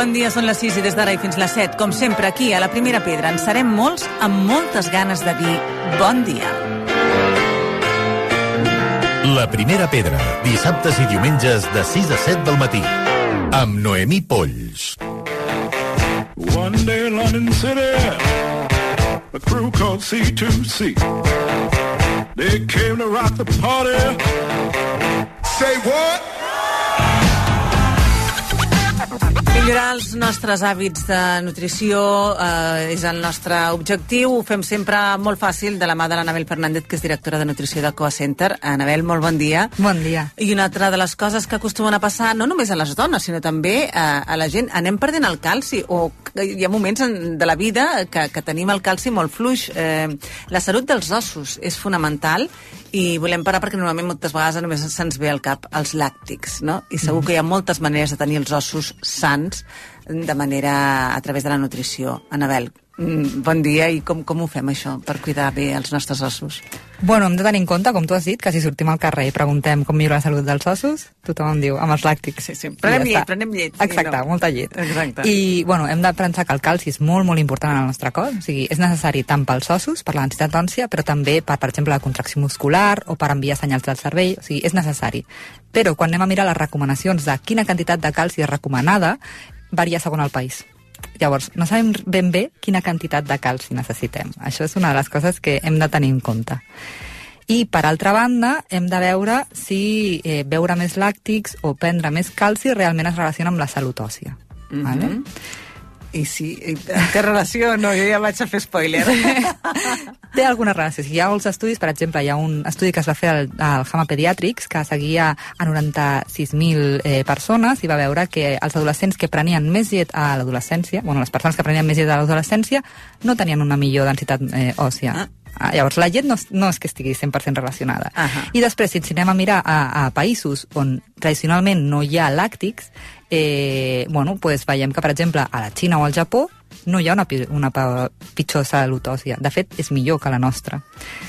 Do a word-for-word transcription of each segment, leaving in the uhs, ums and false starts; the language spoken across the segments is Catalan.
bon dia, són les sis i des d'ara i fins les set, com sempre aquí a la Primera Pedra en serem molts amb moltes ganes de dir bon dia. La Primera Pedra, dissabtes i diumenges de sis a set del matí, amb Noemí Polls. One day in London City, a crew called C two C. They came to rock the party. Say what? Millorar els nostres hàbits de nutrició eh, és el nostre objectiu. Ho fem sempre molt fàcil de la mà de l'Anabel Fernández, que és directora de nutrició de Coa Center. Anabel, molt bon dia. Bon dia. I una altra de les coses que acostumen a passar, no només a les dones, sinó també a, a la gent, anem perdent el calci, o hi ha moments en, de la vida que, que tenim el calci molt fluix. Eh, la salut dels ossos és fonamental i volem parar perquè normalment moltes vegades només se'ns ve al cap els làctics, no? I segur que hi ha moltes maneres de tenir els ossos sants de manera a través de la nutrició. Anabel, bon dia, i com, com ho fem això per cuidar bé els nostres ossos? Bueno, hem de tenir en compte, com tu has dit, que si sortim al carrer i preguntem com millora la salut dels ossos, tothom em diu, amb els làctics. Sí, sí. Prenem llet, prenem llet. Exacte, no. Molta llet. Exacte. I, bueno, hem de pensar que el calci és molt, molt important en el nostre cos. O sigui, és necessari tant pels ossos, per la densitat òssia, però també per, per exemple, la contracció muscular o per enviar senyals del cervell. O sigui, és necessari. Però quan anem a mirar les recomanacions de quina quantitat de calci és recomanada, varia segons el país. Llavors, no sabem ben bé quina quantitat de calci necessitem. Això és una de les coses que hem de tenir en compte. I, per altra banda, hem de veure si eh, beure més làctics o prendre més calci realment es relaciona amb la salut òssia. Mm-hmm. Vale? I sí, té relació? No, jo ja vaig a fer spoiler. Té alguna relació. Hi ha molts estudis, per exemple, hi ha un estudi que es va fer al, al Hama Pediatrics que seguia a noranta-sis mil eh, persones i va veure que els adolescents que prenien més llet a l'adolescència, bueno, les persones que prenien més llet a l'adolescència no tenien una millor densitat eh, òssia. Ah. Ah, llavors, la llet no, no és que estigui cent per cent relacionada. Uh-huh. I després, si ens anem a mirar a, a països on tradicionalment no hi ha làctics, eh, bueno, pues veiem que, per exemple, a la Xina o al Japó no hi ha una, una pitjor salut òssia. De fet, és millor que la nostra.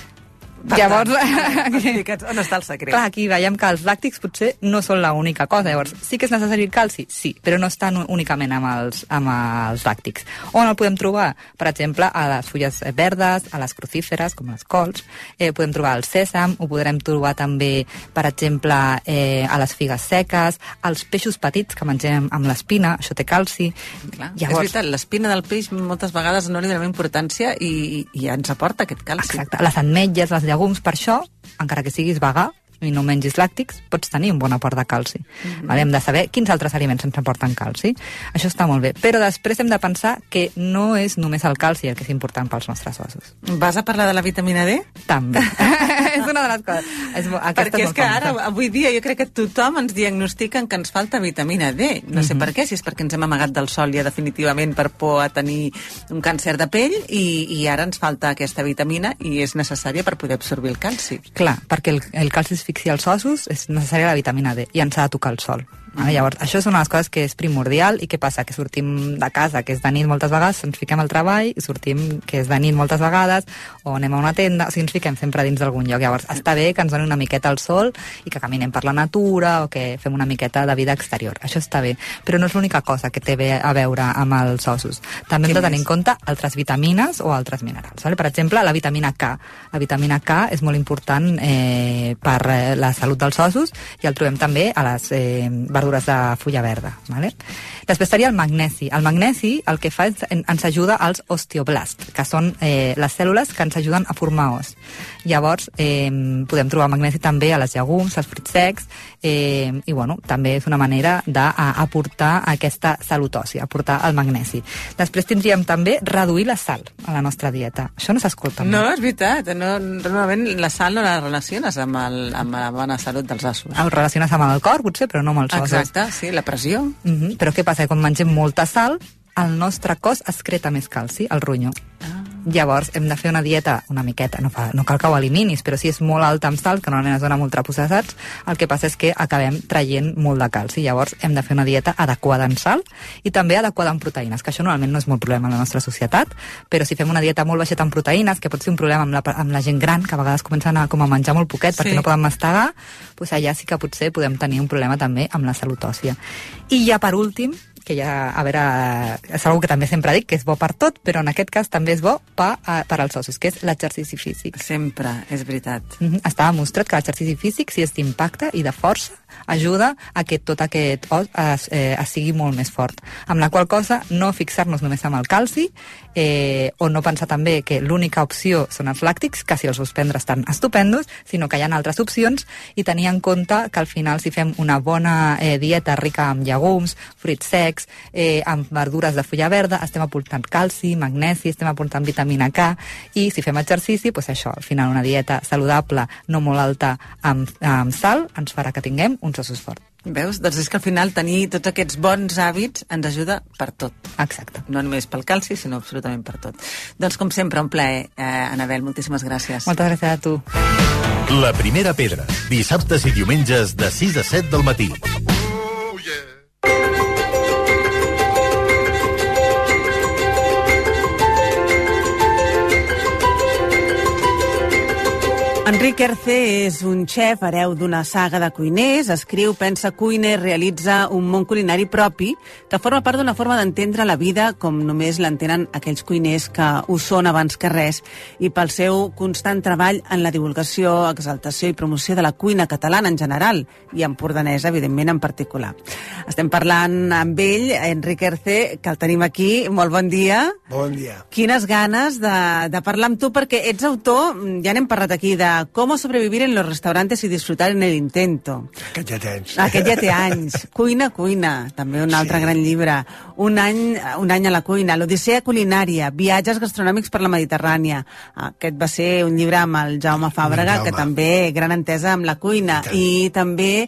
Per Llavors, tant, on està el secret? Clar, aquí veiem que els làctics potser no són l'única cosa. Llavors, sí que és necessari el calci? Sí, però no estan únicament amb els, amb els làctics. On el podem trobar? Per exemple, a les fulles verdes, a les crucíferes, com les cols, eh, podem trobar el sèsam, ho podrem trobar també, per exemple, eh, a les figues seques, als peixos petits que mengem amb l'espina, això té calci. Clar, Llavors, és veritat, l'espina del peix moltes vegades no li donem importància i, i ja ens aporta aquest calci. Exacte, les ametlles, les llegums, per això, encara que siguis vegà i no mengis làctics, pots tenir un bon aport de calci. Mm-hmm. Vale? Hem de saber quins altres aliments ens aporten calci. Això està molt bé. Però després hem de pensar que no és només el calci el que és important pels nostres ossos. Vas a parlar de la vitamina D? També. És una de les coses. És, Perquè és, és que ara, avui dia, jo crec que tothom ens diagnostiquen que ens falta vitamina D. No mm-hmm. sé per què, si és perquè ens hem amagat del sol ja definitivament per por a tenir un càncer de pell i, i ara ens falta aquesta vitamina i és necessària per poder absorbir el calci. Clar, perquè el, el calci és fixi als ossos, és necessària la vitamina D i ens ha de tocar el sol. Vale? Llavors, això és una de les coses que és primordial. I què passa? Que sortim de casa, que és de nit moltes vegades, ens fiquem al treball i sortim que és de nit moltes vegades, o anem a una tenda, o sigui, ens fiquem sempre dins d'algun lloc. Llavors, està bé que ens doni una miqueta al sol i que caminem per la natura o que fem una miqueta de vida exterior. Això està bé, però no és l'única cosa que té bé a veure amb els ossos. També hem de tenir en compte altres vitamines o altres minerals. Vale? Per exemple, la vitamina K. La vitamina K és molt important eh, per la salut dels ossos i el trobem també a les eh, verdures de fulla verda. Vale? Després seria el magnesi. El magnesi el que fa és ens ajuda als osteoblasts, que són eh, les cèl·lules que ens ajuden a formar os. Llavors, eh, podem trobar magnesi també a les llegums, als fruits secs, eh, i bueno, també és una manera d'aportar aquesta salut òssia, aportar el magnesi. Després tindríem també reduir la sal a la nostra dieta. Això no s'escolta molt. No, és veritat. No, normalment la sal no la relaciones amb, el, amb la bona salut dels ossos. El relaciones amb el cor, potser, però no amb els ossos. Exacte, sí, la pressió. Mm-hmm. Però què passa? Quan mengem molta sal, el nostre cos excreta més calci, el ronyó. Ah. Llavors hem de fer una dieta una miqueta, no, fa, no cal que ho eliminis, però si és molt alta amb sal, que normalment es dona molt ultraprocessats, el que passa és que acabem traient molt de calci. Llavors hem de fer una dieta adequada en sal i també adequada en proteïnes, que això normalment no és molt problema en la nostra societat, però si fem una dieta molt baixeta en proteïnes, que pot ser un problema amb la, amb la gent gran, que a vegades comencen a, com a menjar molt poquet perquè sí. no poden mastegar, doncs allà sí que potser podem tenir un problema també amb la salut òssia. I ja per últim, que ja, a veure, és una que també sempre dic, que és bo per tot, però en aquest cas també és bo per, per als ossos, que és l'exercici físic. Sempre, és veritat. Mm-hmm. Està demostrat que l'exercici físic, si és d'impacte i de força, ajuda a que tot aquest os es, eh, es sigui molt més fort. Amb la qual cosa, no fixar-nos només amb el calci, eh, o no pensar també que l'única opció són els làctics, que si els vols prendre estan estupendos, sinó que hi ha altres opcions, i tenir en compte que al final si fem una bona eh, dieta rica amb llegums, fruits secs, eh, amb verdures de fulla verda, estem aportant calci, magnesi, estem aportant vitamina K, i si fem exercici, doncs això, al final una dieta saludable, no molt alta amb, amb sal, ens farà que tinguem uns ossos forts. Veus? Doncs és que al final tenir tots aquests bons hàbits ens ajuda per tot. Exacte. No només pel calci, sinó absolutament per tot. Doncs com sempre, un plaer, eh, Anabel, moltíssimes gràcies. Moltes gràcies a tu. La primera pedra, dissabtes i diumenges de sis a set del matí. Oh, yeah. Enric Erce és un xef, hereu d'una saga de cuiners, escriu, pensa, cuina i realitza un món culinari propi que forma part d'una forma d'entendre la vida com només l'entenen aquells cuiners que ho són abans que res, i pel seu constant treball en la divulgació, exaltació i promoció de la cuina catalana en general i empordanesa, evidentment, en particular. Estem parlant amb ell, Enric Erce, que el tenim aquí. Molt bon dia. Bon dia. Quines ganes de, de parlar amb tu, perquè ets autor, ja n'hem parlat aquí, de Cómo sobrevivir en los restaurantes y disfrutar en el intento. Aquest ja tens. Aquest ja té anys. Cuina, cuina, també un altre Sí. gran llibre. Un any, un any a la cuina, l'Odissea culinària, viatges gastronòmics per la Mediterrània. Aquest va ser un llibre amb el Jaume Fàbrega, Jaume. que també gran entesa amb la cuina. I, I també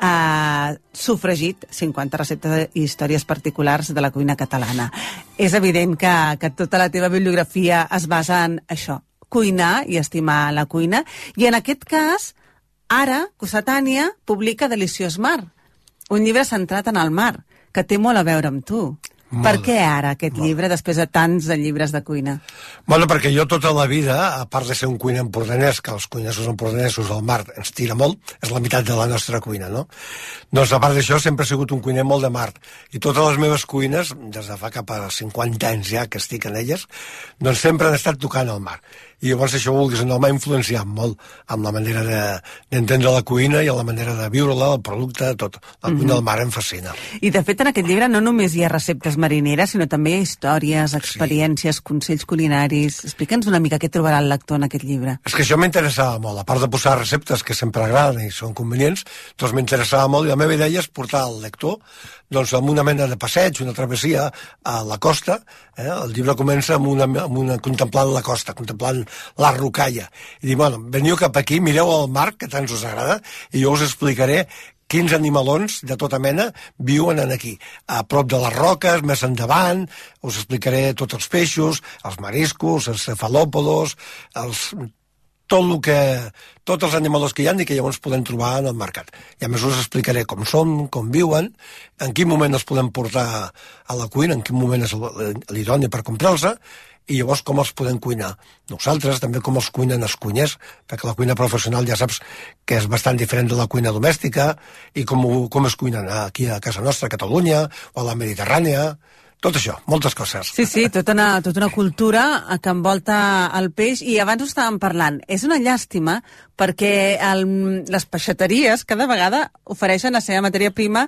Uh, sofregit, cinquanta receptes i històries particulars de la cuina catalana. És evident que, que tota la teva bibliografia es basa en això, cuinar i estimar la cuina, i en aquest cas, ara, Cossetània publica Deliciós Mar, un llibre centrat en el mar, que té molt a veure amb tu. Molt. Per què ara aquest Molt. llibre, després de tants de llibres de cuina? Bueno, perquè jo tota la vida, a part de ser un cuiner empordanès, que els cuinesos empordanesos al mar ens tira molt, és la meitat de la nostra cuina, no? Doncs a part d'això sempre he sigut un cuiner molt de mar. I totes les meves cuines, des de fa cap a cinquanta anys ja que estic en elles, doncs sempre han estat tocant al mar. I llavors això, vulguis o no, m'ha influenciat molt amb la manera d'entendre de, la cuina i la manera de viure-la, el producte, tot. La cuina del mar em fascina. I de fet en aquest llibre no només hi ha receptes marineres, sinó també hi ha històries, experiències, sí. consells culinaris. Explica'ns una mica què trobarà el lector en aquest llibre. És que això m'interessava molt, a part de posar receptes que sempre agraden i són convenients, doncs m'interessava molt, i la meva idea és portar al lector doncs amb una mena de passeig, una travessia a la costa. Eh? El llibre comença amb una, amb una contemplant la costa, contemplant la rocalla, i dir, bueno, veniu cap aquí, mireu el mar, que tant us agrada, i jo us explicaré quins animalons de tota mena viuen en aquí, a prop de les roques, més endavant, us explicaré tots els peixos, els mariscos, els cefalòpodos, els... tot el que, tots els animals que hi ha i que llavors podem trobar en el mercat. I a més us explicaré com són, com viuen, en quin moment els podem portar a la cuina, en quin moment és l'idoni per comprar-los, i llavors com els podem cuinar. Nosaltres també com els cuinen els cuiners, perquè la cuina professional ja saps que és bastant diferent de la cuina domèstica, i com, com es cuinen aquí a casa nostra, a Catalunya, o a la Mediterrània. Tot això, moltes coses. Sí, sí, tota una, tota una cultura que envolta el peix, i abans ho estàvem parlant. És una llàstima perquè el, les peixateries cada vegada ofereixen la seva matèria prima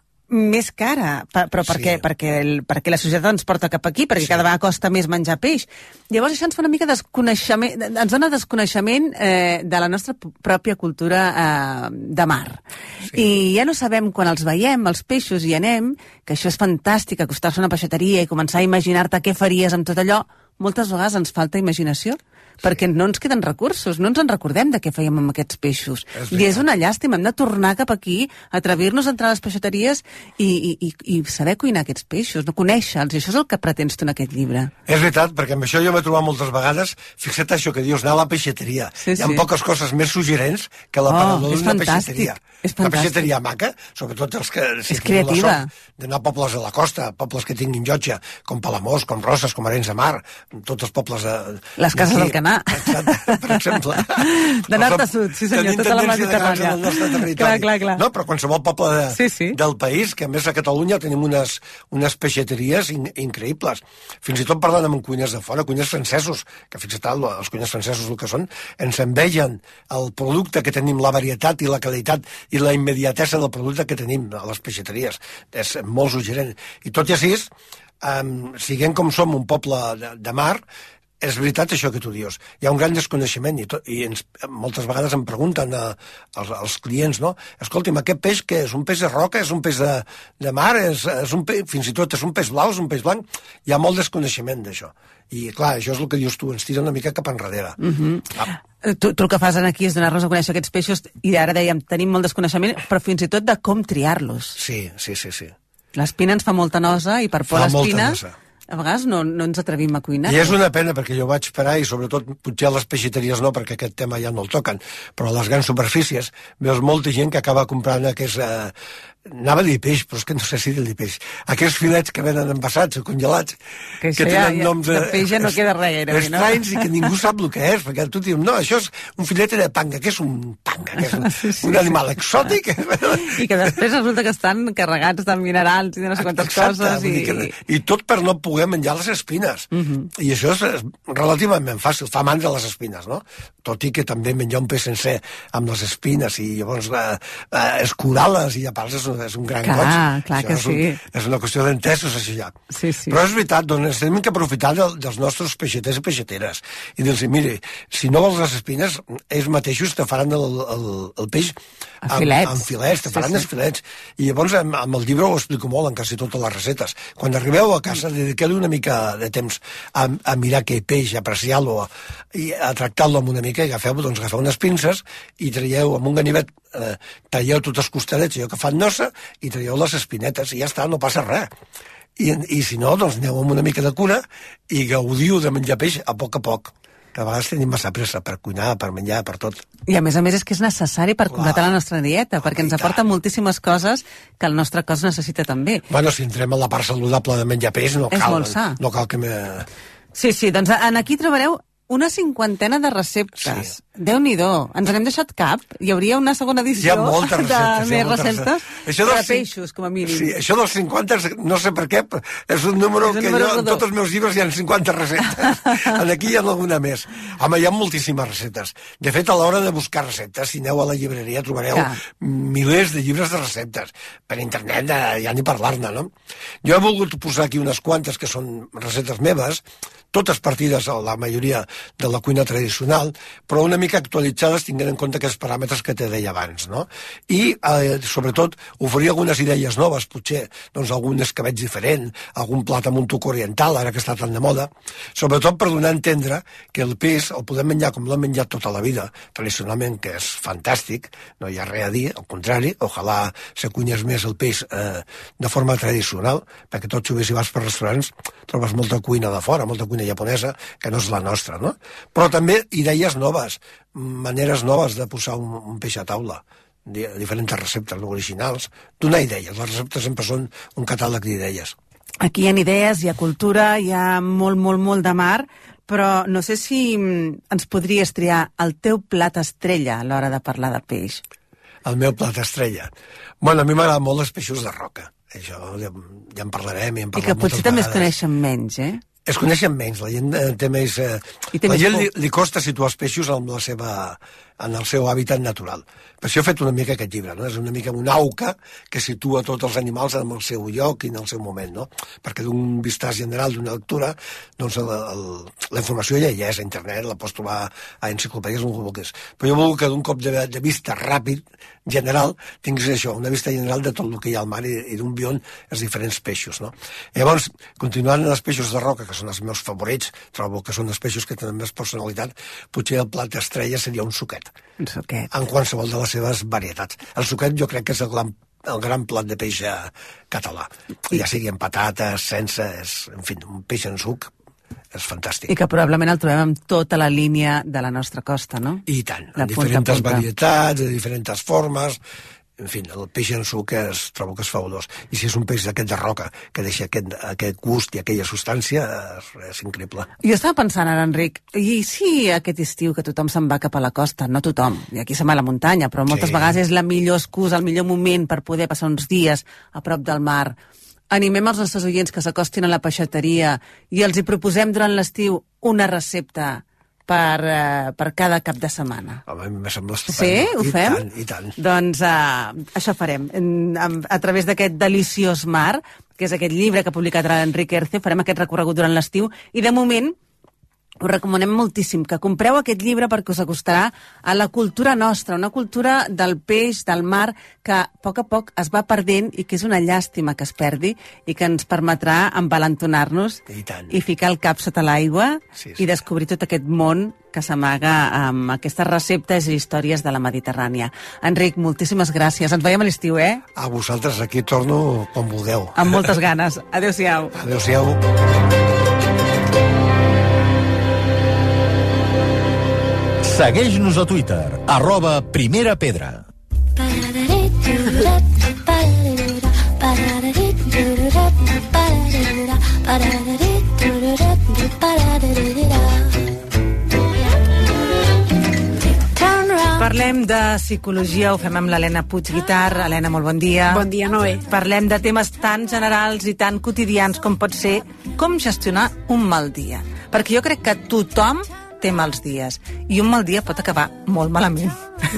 més cara, però per què? Sí. Perquè, el, perquè la societat ens porta cap aquí, perquè sí. cada vegada costa més menjar peix. Llavors això ens fa una mica desconeixement, ens dona desconeixement eh, de la nostra pròpia cultura eh, de mar. Sí. I ja no sabem, quan els veiem, els peixos, i anem, que això és fantàstic, acostar-se a una peixateria i començar a imaginar-te què faries amb tot allò, moltes vegades ens falta imaginació, sí. perquè no ens queden recursos, no ens en recordem de què fèiem amb aquests peixos. És I és una llàstima, hem de tornar cap aquí, atrevir-nos a entrar a les peixateries i, i, i saber cuinar aquests peixos, no conèixer-los, i això és el que pretens tu en aquest llibre. És veritat, perquè amb això jo m'he trobat moltes vegades, fixa't això que dius, anar a la peixateria. Sí, Hi ha sí. poques coses més suggerents que l'aparador Oh, és d'una fantàstic, peixateria. és Una fantàstic. peixateria maca, sobretot els que... Si És tenen la creativa. sort d'anar a pobles de la costa, pobles que tinguin llotja, com Palamós, com Roses, com Arenys de Mar, tots els pobles de... Les cases d'aquí. del canal. anar. Exacte, per exemple. De nord a sud, sí senyor, tota la Mediterrània. Clar, clar, clar. No, però qualsevol poble de, sí, sí. del país, que a més a Catalunya tenim unes, unes peixateries in, increïbles. Fins i tot parlant amb cuiners de fora, cuiners francesos, que fins i tot els cuiners francesos el que són, ens envegen el producte que tenim, la varietat i la qualitat i la immediatesa del producte que tenim a les peixateries. És molt suggerent. I tot i així, um, siguem com som un poble de, de mar, és veritat això que tu dius. Hi ha un gran desconeixement i, tot, i ens, moltes vegades em pregunten a, als, als clients, no? Escolti'm, aquest peix què és? Un peix de roca? És un peix de, de mar? És, és un peix, fins i tot és un peix blau? És un peix blanc? Hi ha molt desconeixement d'això. I clar, això és el que dius tu, ens tira una mica cap enrere. Uh-huh. ah. tu, tu el que fas aquí és donar-nos a conèixer aquests peixos i ara dèiem, tenim molt desconeixement, però fins i tot de com triar-los. Sí, sí, sí, sí. L'espina ens fa molta nosa i per por l'espina a vegades no, no ens atrevim a cuinar. I és una pena perquè jo vaig parar i sobretot potser a les peixateries no, perquè aquest tema ja no el toquen, però a les grans superfícies veus molta gent que acaba comprant aquests... Eh, anava a dir peix, però és que no sé si dir peix. Aquests filets que venen envasats o congelats, que, que tenen ja, noms... De peix ja no queda res gaire, estranys, no? I que ningú sap el que és, perquè tu dius, no, això és un filet de panga, que és un panga, que és un, sí, sí, un animal exòtic. I que després resulta que estan carregats de minerals i de no sé quantes Exacte, coses. I... Que, I tot per no poder menjar les espines. Uh -huh. I això és relativament fàcil, fa mandra les espines, no? Tot i que també menjar un peix sencer amb les espines i llavors eh, eh, escurar-les i llepar-les és, és un gran clar, goig. Clar això que és, un, sí. és una qüestió d'entesos, això ja. Sí, sí. Però és veritat, doncs hem que aprofitar de, dels nostres peixaters i peixateres i dir-los, mire, si no vols les espines, ells mateixos te faran el, el, el peix amb filets, amb filets te faran sí, sí. els filets. I llavors amb, amb el llibre ho explico molt en quasi totes les receptes. Quan arribeu a casa, dediqueu-li una mica de temps a, a mirar aquell peix, a apreciar-lo, a, i a tractar-lo amb una mica, i agafeu, doncs, agafeu unes pinces i traieu amb un ganivet, eh, talleu tots els costarets, allò que fan nosa, i traieu les espinetes, i ja està, no passa res. I, i si no, doncs aneu amb una mica de cura i gaudiu de menjar peix a poc a poc. Que a vegades tenim massa pressa per cuinar, per menjar, per tot. I a més a més és que és necessari per completar la nostra dieta, perquè ens aporta moltíssimes coses que el nostre cos necessita també. Bueno, si entrem a la part saludable de menjar peix, no és cal, molt sa. No cal que me... Sí, sí, doncs en aquí trobareu una cinquantena de receptes. Sí. Déu-n'hi-do. Ens n'hem deixat cap? Hi hauria una segona edició hi ha moltes receptes, de més receptes això de peixos, com a mínim. Sí, això dels cinquanta, no sé per què, és un número és un que número jo, en tots els meus llibres hi ha cinquanta receptes. En aquí hi ha alguna més. Home, hi ha moltíssimes receptes. De fet, a l'hora de buscar receptes, si aneu a la llibreria trobareu Clar. milers de llibres de receptes. Per internet ja ni parlar-ne, no? Jo he volgut posar aquí unes quantes que són receptes meves, totes partides, la majoria, de la cuina tradicional, però una mica actualitzades tinguent en compte aquests paràmetres que te deia abans, no? I, eh, sobretot, oferir algunes idees noves, potser, doncs, algun escabetx diferent, algun plat amb un toc oriental, ara que està tan de moda, sobretot per donar a entendre que el peix el podem menjar com l'hem menjat tota la vida, tradicionalment, que és fantàstic, no hi ha res a dir, al contrari, ojalà se cunyés més el peix eh, de forma tradicional, perquè tot sovint si vas per restaurants trobes molta cuina de fora, molta cuina japonesa, que no és la nostra, no? Però també idees noves, maneres noves de posar un, un peix a taula, diferents receptes originals, donar idees. Les receptes sempre són un catàleg d'idees. Aquí hi ha idees, hi ha cultura, hi ha molt, molt, molt de mar, però no sé si ens podries triar el teu plat estrella a l'hora de parlar de peix. El meu plat estrella? Bueno, a mi m'agraden molt els peixos de roca. Això ja, ja en parlarem i en parlem moltes vegades. I que potser també es coneixen menys, eh? Es coneixen menys, la gent té més... Eh, té la més gent li, li costa situar els peixos en, la seva, en el seu hàbitat natural. Per això he fet una mica aquest llibre, no? És una mica una auca que situa tots els animals en el seu lloc i en el seu moment, no? Perquè d'un vistàs general, d'una lectura, doncs el, el, la informació ja hi és a internet, la pots trobar a enciclopèdies on ho vulguis. Però jo vull que d'un cop de, de vista ràpid, general, tinguis això, una vista general de tot el que hi ha al mar i, i d'un bion els diferents peixos, no? I llavors, continuant amb els peixos de roca, que són els meus favorits, trobo que són els peixos que tenen més personalitat, potser el plat estrella seria un suquet. Un suquet. En qualsevol de les seves varietats. El suquet jo crec que és el gran, el gran plat de peix català. I... ja sigui en patates, sense, és, en fi, un peix en suc, és fantàstic. I que probablement el trobem amb tota la línia de la nostra costa, no? I tant, en diferents varietats, de diferents formes, en fi, el peix en suc es trobo que és fabulós. I si és un peix d'aquest de roca, que deixa aquest, aquest gust i aquella substància, és, és increïble. Jo estava pensant ara, Enric, i si aquest estiu que tothom se'n va cap a la costa, no tothom, i aquí se'n va a la muntanya, però moltes sí. vegades és la millor excusa, el millor moment per poder passar uns dies a prop del mar. Animem els nostres oients que s'acostin a la peixateria i els hi proposem durant l'estiu una recepta per, uh, per cada cap de setmana. Home, me sembla estupendo. Sí? Ho I fem? Tant, i tant. Doncs uh, això farem. A, a través d'aquest deliciós mar, que és aquest llibre que ha publicat ara l'Enric Erce, farem aquest recorregut durant l'estiu i de moment us recomanem moltíssim que compreu aquest llibre perquè us acostarà a la cultura nostra, una cultura del peix, del mar, que a poc a poc es va perdent i que és una llàstima que es perdi i que ens permetrà envalentonar-nos I tant. i ficar el cap sota l'aigua Sí, sí. i descobrir tot aquest món que s'amaga amb aquestes receptes i històries de la Mediterrània. Enric, moltíssimes gràcies. Ens veiem a l'estiu, eh? A vosaltres aquí torno quan vulgueu. Amb moltes ganes. Adéu-siau. Adéu-siau. Segueix-nos a Twitter, arroba Primera Pedra. Parlem de psicologia, ho fem amb l'Helena Puig-Guitar. Helena, molt bon dia. Bon dia, Noé. Parlem de temes tan generals i tan quotidians com pot ser com gestionar un mal dia. Perquè jo crec que tothom té mals dies i un mal dia pot acabar molt malament.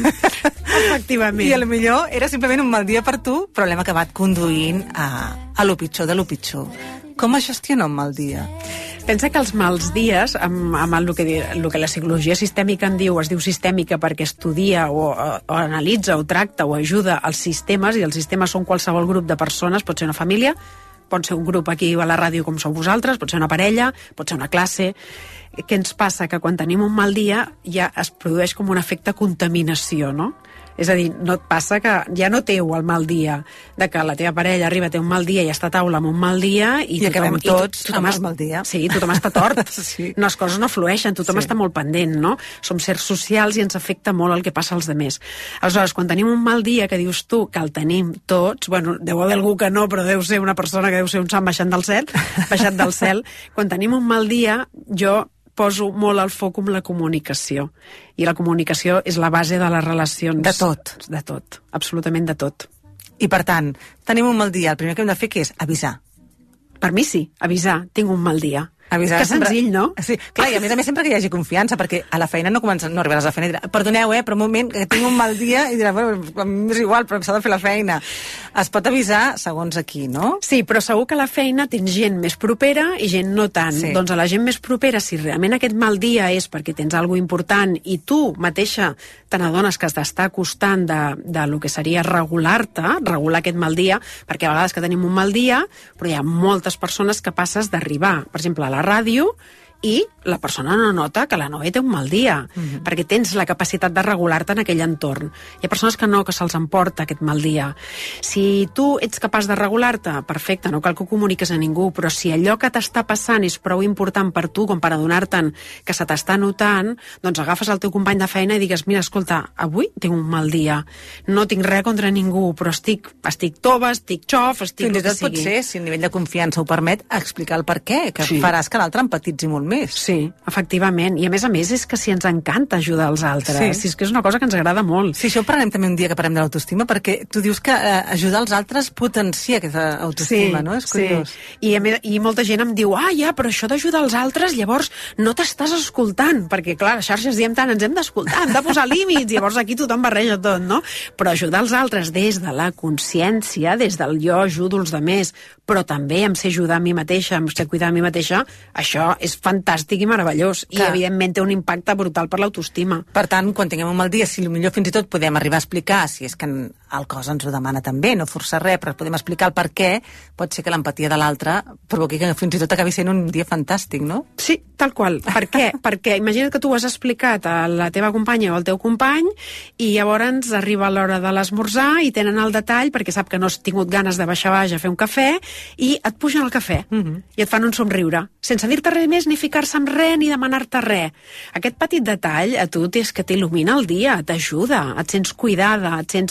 Efectivament. I a lo millor era simplement un mal dia per tu, però l'hem acabat conduint a, a lo pitjor de lo pitjor. Com es gestiona un mal dia? Pensa que els mals dies, amb, amb el, que, el que la psicologia sistèmica en diu, es diu sistèmica perquè estudia o, o, o analitza o tracta o ajuda els sistemes, i els sistemes són qualsevol grup de persones, pot ser una família, pot ser un grup aquí a la ràdio com sou vosaltres, pot ser una parella, pot ser una classe. Què ens passa? Que quan tenim un mal dia ja es produeix com un efecte contaminació, no? És a dir, no et passa que ja no teu el mal dia, de que la teva parella arriba, té un mal dia i està a taula amb un mal dia i, I acabem tothom, tots i tothom amb es, el mal dia. Sí, tothom està tort. Sí. No, les coses no flueixen, tothom Sí. està molt pendent, no? Som sers socials i ens afecta molt el que passa als demés. Aleshores, quan tenim un mal dia que dius tu que el tenim tots, bueno, deu haver algú que no, però deu ser una persona que deu ser un sant baixant del cel, baixat del cel. Quan tenim un mal dia, jo poso molt el foc en la comunicació. I la comunicació és la base de les relacions. De tot. De tot, absolutament de tot. I per tant, tenim un mal dia, el primer que hem de fer què és? Avisar. Per mi sí, avisar, tinc un mal dia. Avisar que sempre... senzill, no? Sí, clar, i a més a més sempre que hi hagi confiança, perquè a la feina no comença, no arribaràs a la feina i diràs, perdoneu, eh, però un moment, que tinc un mal dia, i diràs, bueno, és igual, però s'ha de fer la feina. Es pot avisar segons aquí, no? Sí, però segur que a la feina tens gent més propera i gent no tant. Sí. Doncs a la gent més propera, si realment aquest mal dia és perquè tens alguna important i tu mateixa te n'adones que t'està costant de, de lo que seria regular-te, regular aquest mal dia, perquè a vegades que tenim un mal dia, però hi ha moltes persones que passes d'arribar, per exemple, a la ràdio, i la persona no nota que la Noé té un mal dia, mm-hmm. perquè tens la capacitat de regular-te en aquell entorn. Hi ha persones que no, que se'ls emporta aquest mal dia. Si tu ets capaç de regular-te, perfecte, no cal que ho comuniques a ningú, però si allò que t'està passant és prou important per tu com per adonar-te'n que se t'està notant, doncs agafes el teu company de feina i digues, mira, escolta, avui tinc un mal dia, no tinc res contra ningú, però estic, estic tova, estic xof, estic Fins i el que tot pot sigui. ser, si el nivell de confiança ho permet, explicar el per què, que Sí. faràs que l'altre empatitzi molt més. Sí, efectivament. I a més a més és que si ens encanta ajudar els altres. Sí. Si és que és una cosa que ens agrada molt. Sí, això ho parlarem també un dia que parlem de l'autoestima, perquè tu dius que eh, ajudar els altres potencia aquesta autoestima, no? És curiós. Sí. I, a més, I molta gent em diu, ah, ja, però això d'ajudar els altres, llavors no t'estàs escoltant, perquè, clar, a les xarxes diem tant, ens hem d'escoltar, hem de posar límits, llavors aquí tothom barreja tot, no? Però ajudar els altres des de la consciència, des del jo ajudo els demés, però també em sé ajudar a mi mateixa, em sé cuidar a mi mateixa, això és fantàstic i meravellós. Clar. I, evidentment, té un impacte brutal per l'autoestima. Per tant, quan tinguem un mal dia, si millor fins i tot podem arribar a explicar, si és que el cos ens ho demana també, no forçar res, però podem explicar el per què, pot ser que l'empatia de l'altre provoqui que fins i tot acabi sent un dia fantàstic, no? Sí, tal qual. Per què? Perquè imagina't que tu ho has explicat a la teva companya o al teu company i llavors arriba l'hora de l'esmorzar i tenen el detall perquè sap que no has tingut ganes de baixar baix a fer un cafè i et pugen el cafè uh -huh. i et fan un somriure, sense dir-te res més ni ficar-se amb res ni demanar-te res. Aquest petit detall a tu és que t'il·lumina el dia, t'ajuda, et sents cuidada, et sents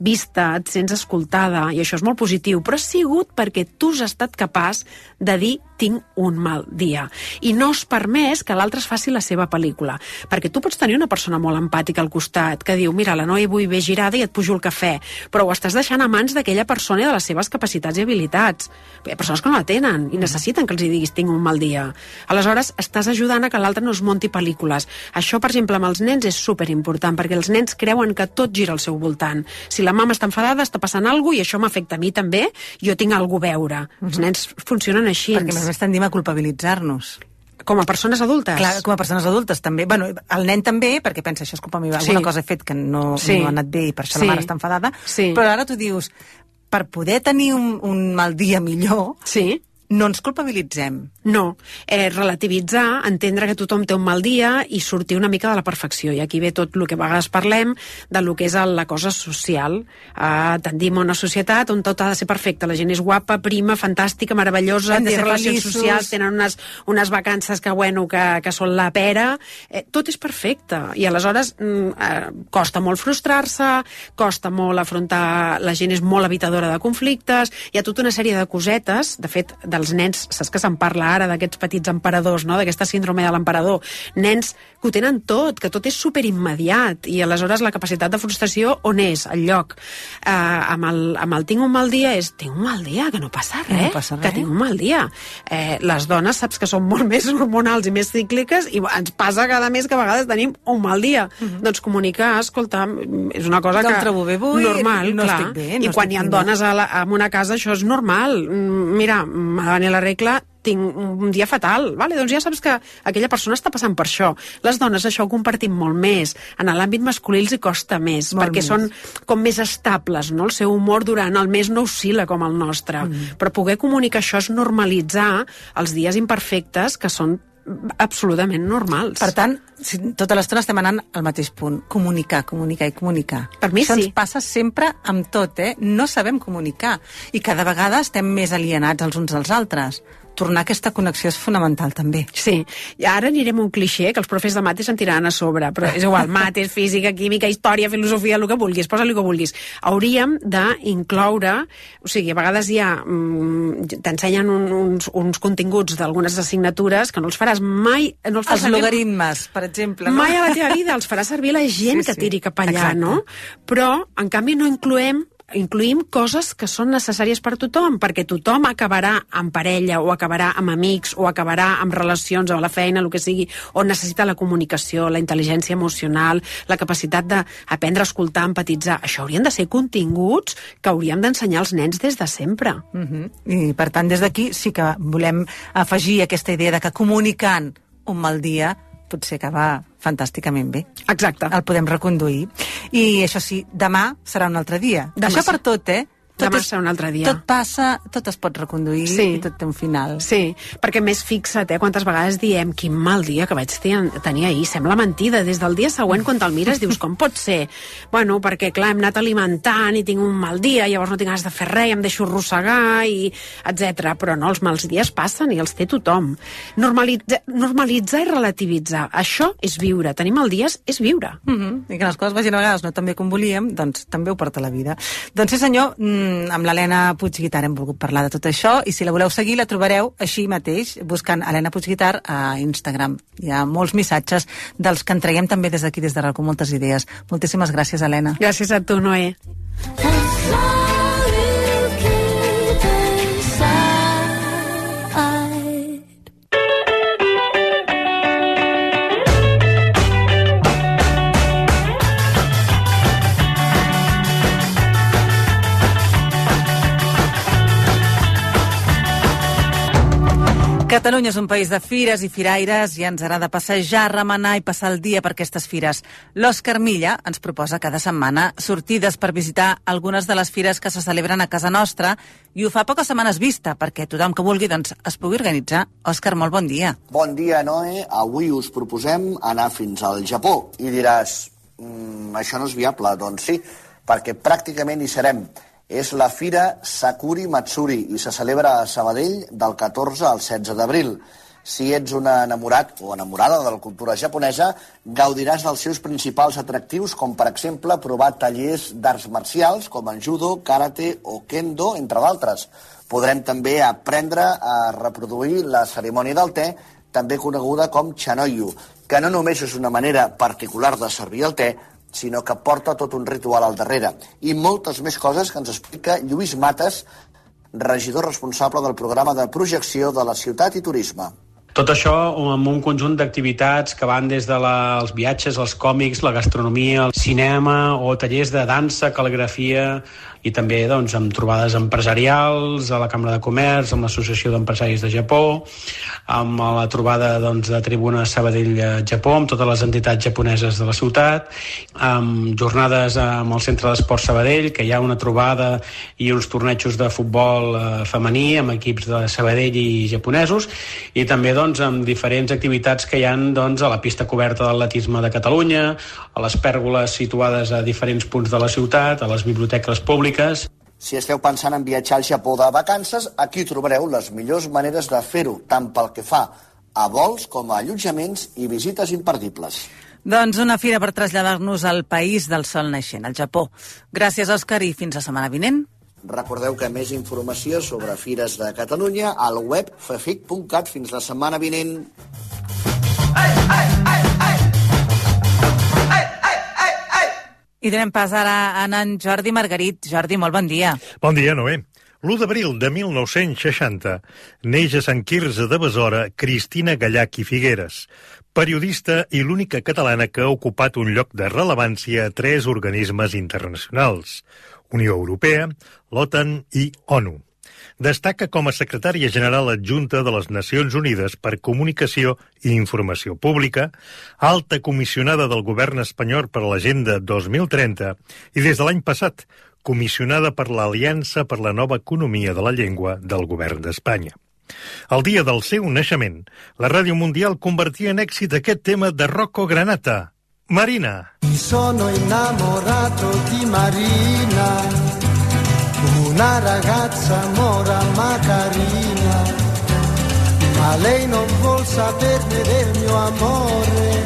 vista, et sents escoltada, i això és molt positiu, però ha sigut perquè tu has estat capaç de dir tinc un mal dia. I no has permès que l'altre es faci la seva pel·lícula. Perquè tu pots tenir una persona molt empàtica al costat, que diu, mira, la noia vull bé girada i et pujo el cafè, però ho estàs deixant a mans d'aquella persona i de les seves capacitats i habilitats. Hi ha persones que no la tenen i necessiten que els hi diguis tinc un mal dia. Aleshores, estàs ajudant a que l'altre no es munti pel·lícules. Això, per exemple, amb els nens és superimportant, perquè els nens creuen que tot gira al seu voltant. Si la mama està enfadada, està passant alguna cosa i això m'afecta a mi també, jo tinc alguna cosa a veure. Els nens funcionen així. Perquè més tendim a culpabilitzar-nos. Com a persones adultes? Clar, com a persones adultes també. Bueno, el nen també, perquè pensa, això és culpa meva, alguna sí. cosa he fet que no, sí. no ha anat bé i per això sí. la mare està enfadada, sí. però ara tu dius, per poder tenir un, un mal dia millor, sí. no ens culpabilitzem. No. Eh, relativitzar, entendre que tothom té un mal dia i sortir una mica de la perfecció. I aquí ve tot el que a vegades parlem de lo que és la cosa social. Eh, tendim a una societat on tot ha de ser perfecte. La gent és guapa, prima, fantàstica, meravellosa, té relacions feliços. socials, tenen unes, unes vacances que, bueno, que, que són la pera. Eh, tot és perfecte. I aleshores eh, costa molt frustrar-se, costa molt afrontar... La gent és molt evitadora de conflictes, hi ha tota una sèrie de cosetes, de fet, dels nens, saps que se'n parla ara d'aquests petits emperadors, no? D'aquesta síndrome de l'emperador, nens que ho tenen tot, que tot és superimmediat i aleshores la capacitat de frustració on és? Al lloc. Eh, amb, el, amb el tinc un mal dia és tinc un mal dia, que no passa res, no passa res. que tinc un mal dia. Eh, les dones saps que són molt més hormonals i més cícliques i ens passa cada mes que a vegades tenim un mal dia. Uh-huh. Doncs comunicar, escolta, és una cosa no que... trobo bé avui, normal, no clar. estic bé, no I quan hi ha dones a la, en una casa això és normal. Mira, m'ha de venir la regla, tinc un dia fatal, vale? Doncs ja saps que aquella persona està passant per això. Les dones això ho compartim molt més. En l'àmbit masculí els hi costa més, molt perquè més. Són com més estables, no? El seu humor durant el mes no oscil·la com el nostre. Mm. Però poder comunicar això és normalitzar els dies imperfectes que són absolutament normals. Per tant, si tota l'estona estem anant al mateix punt. Comunicar, comunicar i comunicar. Per mi Això sí. ens passa sempre amb tot, eh? No sabem comunicar. I cada vegada estem més alienats els uns als altres. Tornar a aquesta connexió és fonamental, també. Sí. I ara anirem a un clixé, que els profes de mates se'n tiraran a sobre, però és igual, mates, física, química, història, filosofia, el que vulguis, posa-li el que vulguis. Hauríem d'incloure, o sigui, a vegades hi ha, mm, t'ensenyen un, uns, uns continguts d'algunes assignatures que no els faràs mai... No els, els logaritmes, per exemple. No? Mai a la teva vida, els farà servir la gent sí, que tiri cap allà, exacte. No? Però, en canvi, no incloem incluïm coses que són necessàries per tothom, perquè tothom acabarà en parella o acabarà amb amics o acabarà amb relacions o a la feina, el que sigui, on necessita la comunicació, la intel·ligència emocional, la capacitat d'aprendre a escoltar, empatitzar. Això haurien de ser continguts que hauríem d'ensenyar als nens des de sempre. Uh-huh. I per tant, des d'aquí sí que volem afegir aquesta idea de que comunicant un mal dia potser que va fantàsticament bé. Exacte. El podem reconduir. I això sí, demà serà un altre dia. Demà això per tot, eh? Tot demà és, serà un altre dia. Tot passa, tot es pot reconduir sí. i tot té un final. Sí, perquè més fixa't, eh, quantes vegades diem quin mal dia que vaig tenir ahir, sembla mentida. Des del dia següent, quan te'l mires, dius, com pot ser? Bueno, perquè, clar, hem anat alimentant i tinc un mal dia, llavors no tinc ganes de fer res, em deixo arrossegar, i etcètera. Però no, els mals dies passen i els té tothom. Normalitzar, normalitzar i relativitzar. Això és viure. Tenir mal dies és viure. Mm-hmm. I que les coses vagin a vegades no tan bé com volíem, doncs també ho porta la vida. Doncs sí, senyor, amb l'Helena Puigguitar hem volgut parlar de tot això i si la voleu seguir la trobareu així mateix buscant Helena Puigguitar a Instagram. Hi ha molts missatges dels que en traiem també des d'aquí, des de RAC, moltes idees. Moltíssimes gràcies, Helena. Gràcies a tu, Noé. Catalunya és un país de fires i firaires i ens agrada passejar, remenar i passar el dia per aquestes fires. L'Òscar Milla ens proposa cada setmana sortides per visitar algunes de les fires que se celebren a casa nostra i ho fa poques setmanes vista perquè tothom que vulgui doncs, es pugui organitzar. Òscar, molt bon dia. Bon dia, Noé. Avui us proposem anar fins al Japó i diràs, mmm, això no és viable. Doncs sí, perquè pràcticament hi serem. És la fira Sakuri Matsuri i se celebra a Sabadell del catorze al setze d'abril. Si ets un enamorat o enamorada de la cultura japonesa, gaudiràs dels seus principals atractius, com per exemple provar tallers d'arts marcials com en judo, karate o kendo, entre d'altres. Podrem també aprendre a reproduir la cerimònia del te, també coneguda com chanoyu, que no només és una manera particular de servir el te, sinó que porta tot un ritual al darrere. I moltes més coses que ens explica Lluís Mates, regidor responsable del programa de projecció de la Ciutat i Turisme. Tot això amb un conjunt d'activitats que van des dels viatges, els còmics, la gastronomia, el cinema o tallers de dansa, cal·ligrafia i també doncs, amb trobades empresarials a la Cambra de Comerç, amb l'Associació d'Empresaris de Japó, amb la trobada doncs, de Tribuna Sabadell-Japó, amb totes les entitats japoneses de la ciutat, amb jornades amb el Centre d'Esport Sabadell, que hi ha una trobada i uns tornejos de futbol eh, femení amb equips de Sabadell i japonesos, i també doncs, amb diferents activitats que hi ha doncs, a la pista coberta d'atletisme de Catalunya, a les pèrgoles situades a diferents punts de la ciutat, a les biblioteques públiques. Si esteu pensant en viatjar al Japó de vacances, aquí trobareu les millors maneres de fer-ho, tant pel que fa a vols com a allotjaments i visites imperdibles. Doncs una fira per traslladar-nos al país del sol naixent, al Japó. Gràcies, Òscar, i fins la setmana vinent. Recordeu que més informació sobre fires de Catalunya al web fefic punt cat. Fins la setmana vinent. Ai, ai, ai, ai. I donem pas ara a en Jordi Margarit. Jordi, molt bon dia. Bon dia, Noé. l'u d'abril de mil nou-cents seixanta neix a Sant Quirze de Besora Cristina Gallach i Figueres, periodista i l'única catalana que ha ocupat un lloc de rellevància a tres organismes internacionals, Unió Europea, l'OTAN i ONU. Destaca com a secretària general adjunta de les Nacions Unides per Comunicació i Informació Pública, alta comissionada del govern espanyol per a l'Agenda dos mil trenta i des de l'any passat comissionada per l'Aliança per la Nova Economia de la Llengua del govern d'Espanya. El dia del seu naixement, la Ràdio Mundial convertia en èxit aquest tema de Rocco Granata, Marina. Mi sono innamorato di Marina, una ragazza mora ma carina, ma lei non vuol saperne del mio amore,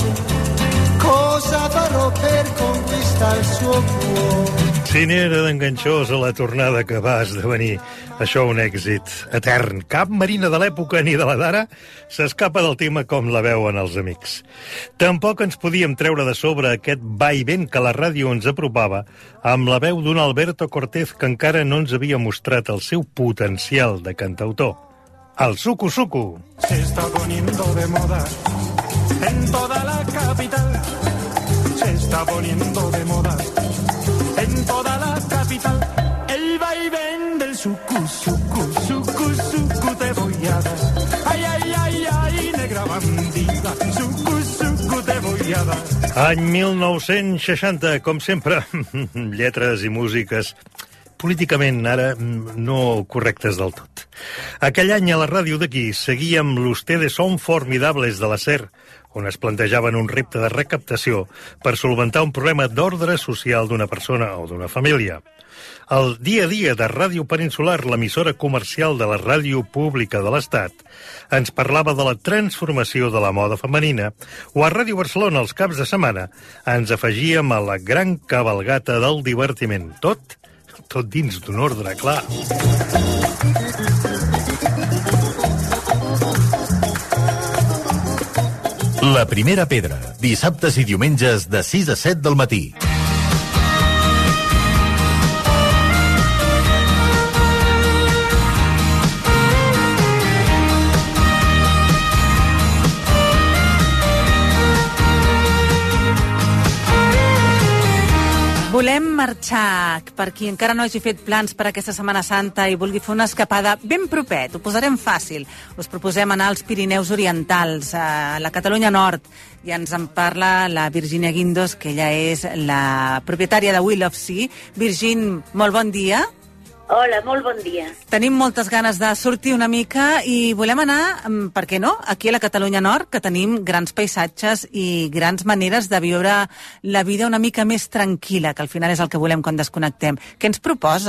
cosa farò per conquistar il suo cuore. Si n'era d'enganxós a la tornada que va esdevenir això un èxit etern. Cap Marina de l'època ni de la d'ara s'escapa del tema com la veuen els amics. Tampoc ens podíem treure de sobre aquest va i ven que la ràdio ens apropava amb la veu d'un Alberto Cortés que encara no ens havia mostrat el seu potencial de cantautor. El Sucu Sucu. Se está poniendo de moda en toda la capital. Se está poniendo de moda en toda la capital. El vaivén del sucu, sucu, sucu, sucu te voy a dar. Ay, ay, ay, ay, negra bandida, sucu, sucu te voy a dar. Any mil nou-cents seixanta, com sempre, lletres i músiques políticament ara no correctes del tot. Aquell any a la ràdio d'aquí seguíem l'Ustedes son formidables de la SER, on es plantejaven un repte de recaptació per solventar un problema d'ordre social d'una persona o d'una família. El dia a dia de Ràdio Peninsular, l'emissora comercial de la ràdio pública de l'Estat, ens parlava de la transformació de la moda femenina, o a Ràdio Barcelona els caps de setmana ens afegíem a la gran cabalgata del divertiment. Tot, tot dins d'un ordre clar. La primera pedra, dissabtes i diumenges de sis a set del matí. Volem marxar. Per qui encara no hagi fet plans per aquesta Setmana Santa i vulgui fer una escapada ben propet, ho posarem fàcil. Us proposem anar als Pirineus Orientals, a la Catalunya Nord, i ens en parla la Virginia Guindos, que ella és la propietària de Will of Sea. Virgin, molt bon dia. Hola, molt bon dia. Tenim moltes ganes de sortir una mica i volem anar, per què no, aquí a la Catalunya Nord, que tenim grans paisatges i grans maneres de viure la vida una mica més tranquil·la, que al final és el que volem quan desconnectem. Què ens proposes?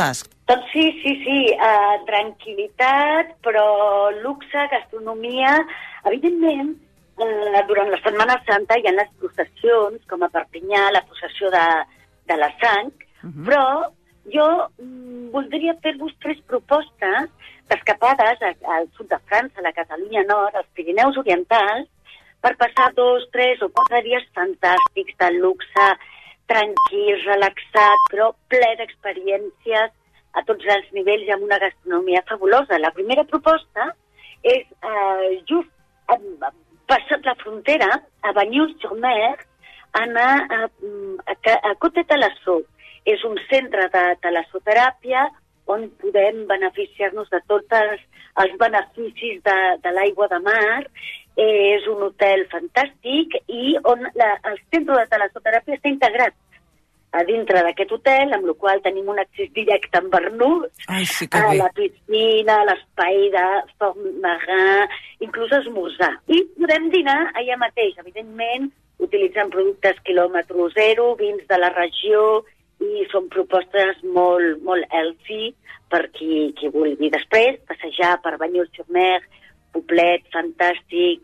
Doncs sí, sí, sí, uh, tranquil·litat, però luxe, gastronomia... Evidentment, uh, durant la Setmana Santa hi ha les processions, com a Perpinyà, la processió de, de la sang, uh-huh. però jo mm, voldria fer-vos tres propostes d'escapades al sud de França, a la Catalunya Nord, als Pirineus Orientals, per passar dos, tres o quatre dies fantàstics de luxe, tranquils, relaxat, però ple d'experiències a tots els nivells i amb una gastronomia fabulosa. La primera proposta és eh, just eh, passat la frontera, a Bagnols-sur-Mer, anar a, a, a Côte-de-Talassot. És un centre de talassoteràpia on podem beneficiar-nos de tots els, els beneficis de, de l'aigua de mar. És un hotel fantàstic i on la, el centre de talassoteràpia està integrat a dintre d'aquest hotel, amb la qual tenim un accés directe amb vernuts, Ai, sí a la piscina, a l'espai de fort marin, inclús esmorzar. I podem dinar allà mateix, evidentment, utilitzant productes quilòmetre zero, vins de la regió, i són propostes molt, molt healthy per qui, qui vulgui. Després, passejar per Bagnols-sur-Mer, poblet fantàstic,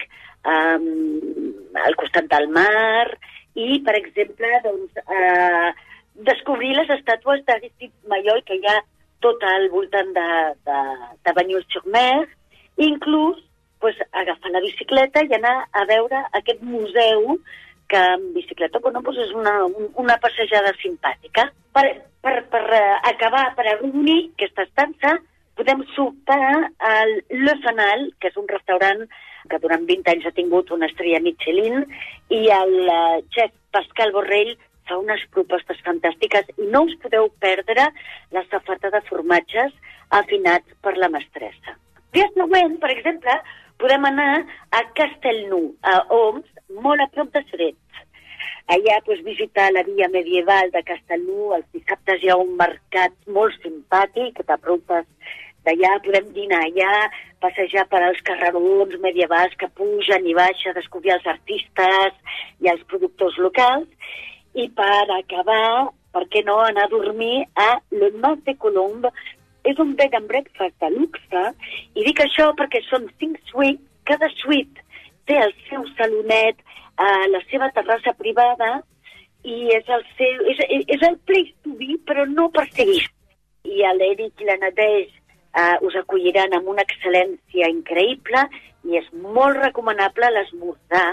um, al costat del mar, i, per exemple, doncs, eh, descobrir les estàtues d'Aristide Maillol que hi ha tot al voltant de, de, de Bagnols-sur-Mer, i inclús pues, agafar la bicicleta i anar a veure aquest museu que amb bicicleta bueno, pues és una, una passejada simpàtica. Per, per, per acabar, per arrodonir aquesta estança, podem sopar al Le Fanal, que és un restaurant que durant vint anys ha tingut una estrella Michelin, i el uh, xef Pascal Borrell fa unes propostes fantàstiques i no us podeu perdre la safata de formatges afinats per la mestressa. El dia següent, per exemple, podem anar a Castelnou, a Oms, molt a prop de Cerets. Allà pues, visitar la via medieval de Castelnou, els dissabtes hi ha un mercat molt simpàtic de productes d'allà, podem dinar allà, passejar per als carrerons medievals que pugen i baixen, descobrir els artistes i els productors locals, i per acabar, per què no, anar a dormir a Le Mas de Colombe. És un bed and breakfast de luxe, i dic això perquè són cinc suites, cada suite té el seu salonet, a la seva terrassa privada, i és el seu, és, és el place to be, però no per seguir. I l'Eric i la Nadege Uh, us acolliran amb una excel·lència increïble i és molt recomanable l'esmorzar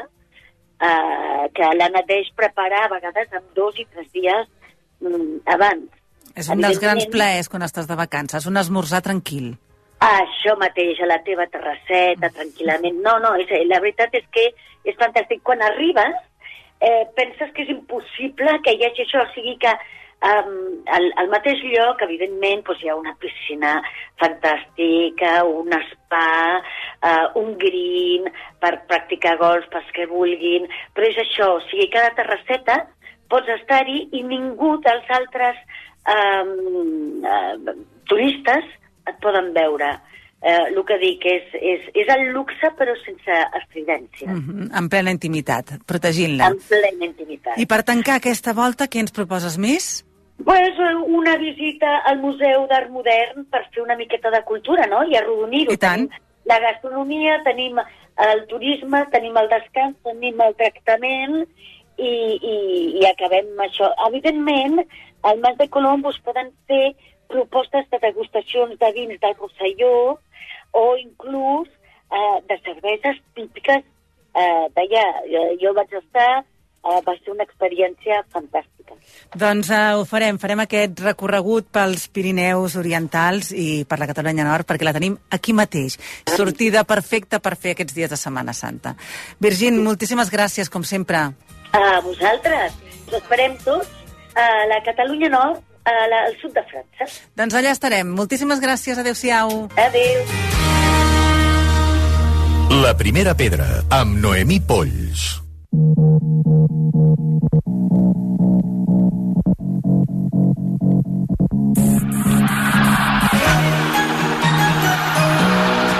uh, que la Nadege prepara a vegades amb dos i tres dies um, abans. És un dels grans plaers quan estàs de vacances, un esmorzar tranquil. Això mateix, a la teva terrasseta, tranquil·lament. No, no, és, la veritat és que és fantàstic. Quan arribes, eh, penses que és impossible que hi hagi això, o sigui que Um, al, al mateix lloc, evidentment, doncs hi ha una piscina fantàstica, un spa, uh, un green per practicar golf, pels que vulguin, però és això, o sigui, cada terrasseta pots estar-hi i ningú dels altres um, uh, turistes et poden veure. Uh, el que dic és, és, és el luxe però sense estridència. Mm-hmm, en plena intimitat, protegint-la. En plena intimitat. I per tancar aquesta volta, què ens proposes més? Pues una visita al Museu d'Art Modern per fer una miqueta de cultura, no? I arrodonir-ho. I tant. Tenim la gastronomia, tenim el turisme, tenim el descans, tenim el tractament i, i, i acabem amb això. Evidentment, al Mas de Colombe us poden fer propostes de degustacions de vins del Rosselló o inclús eh, de cerveses típiques eh, d'allà. Jo, jo vaig estar, eh, va ser una experiència fantàstica. Doncs uh, ho farem, farem aquest recorregut pels Pirineus Orientals i per la Catalunya Nord, perquè la tenim aquí mateix. Sortida perfecta per fer aquests dies de Setmana Santa. Virgin, moltíssimes gràcies, com sempre. A vosaltres. Us esperem tots a la Catalunya Nord, a la, al sud de França. Doncs allà estarem. Moltíssimes gràcies. Adéu-siau. Adéu. La primera pedra, amb Noemí Polls.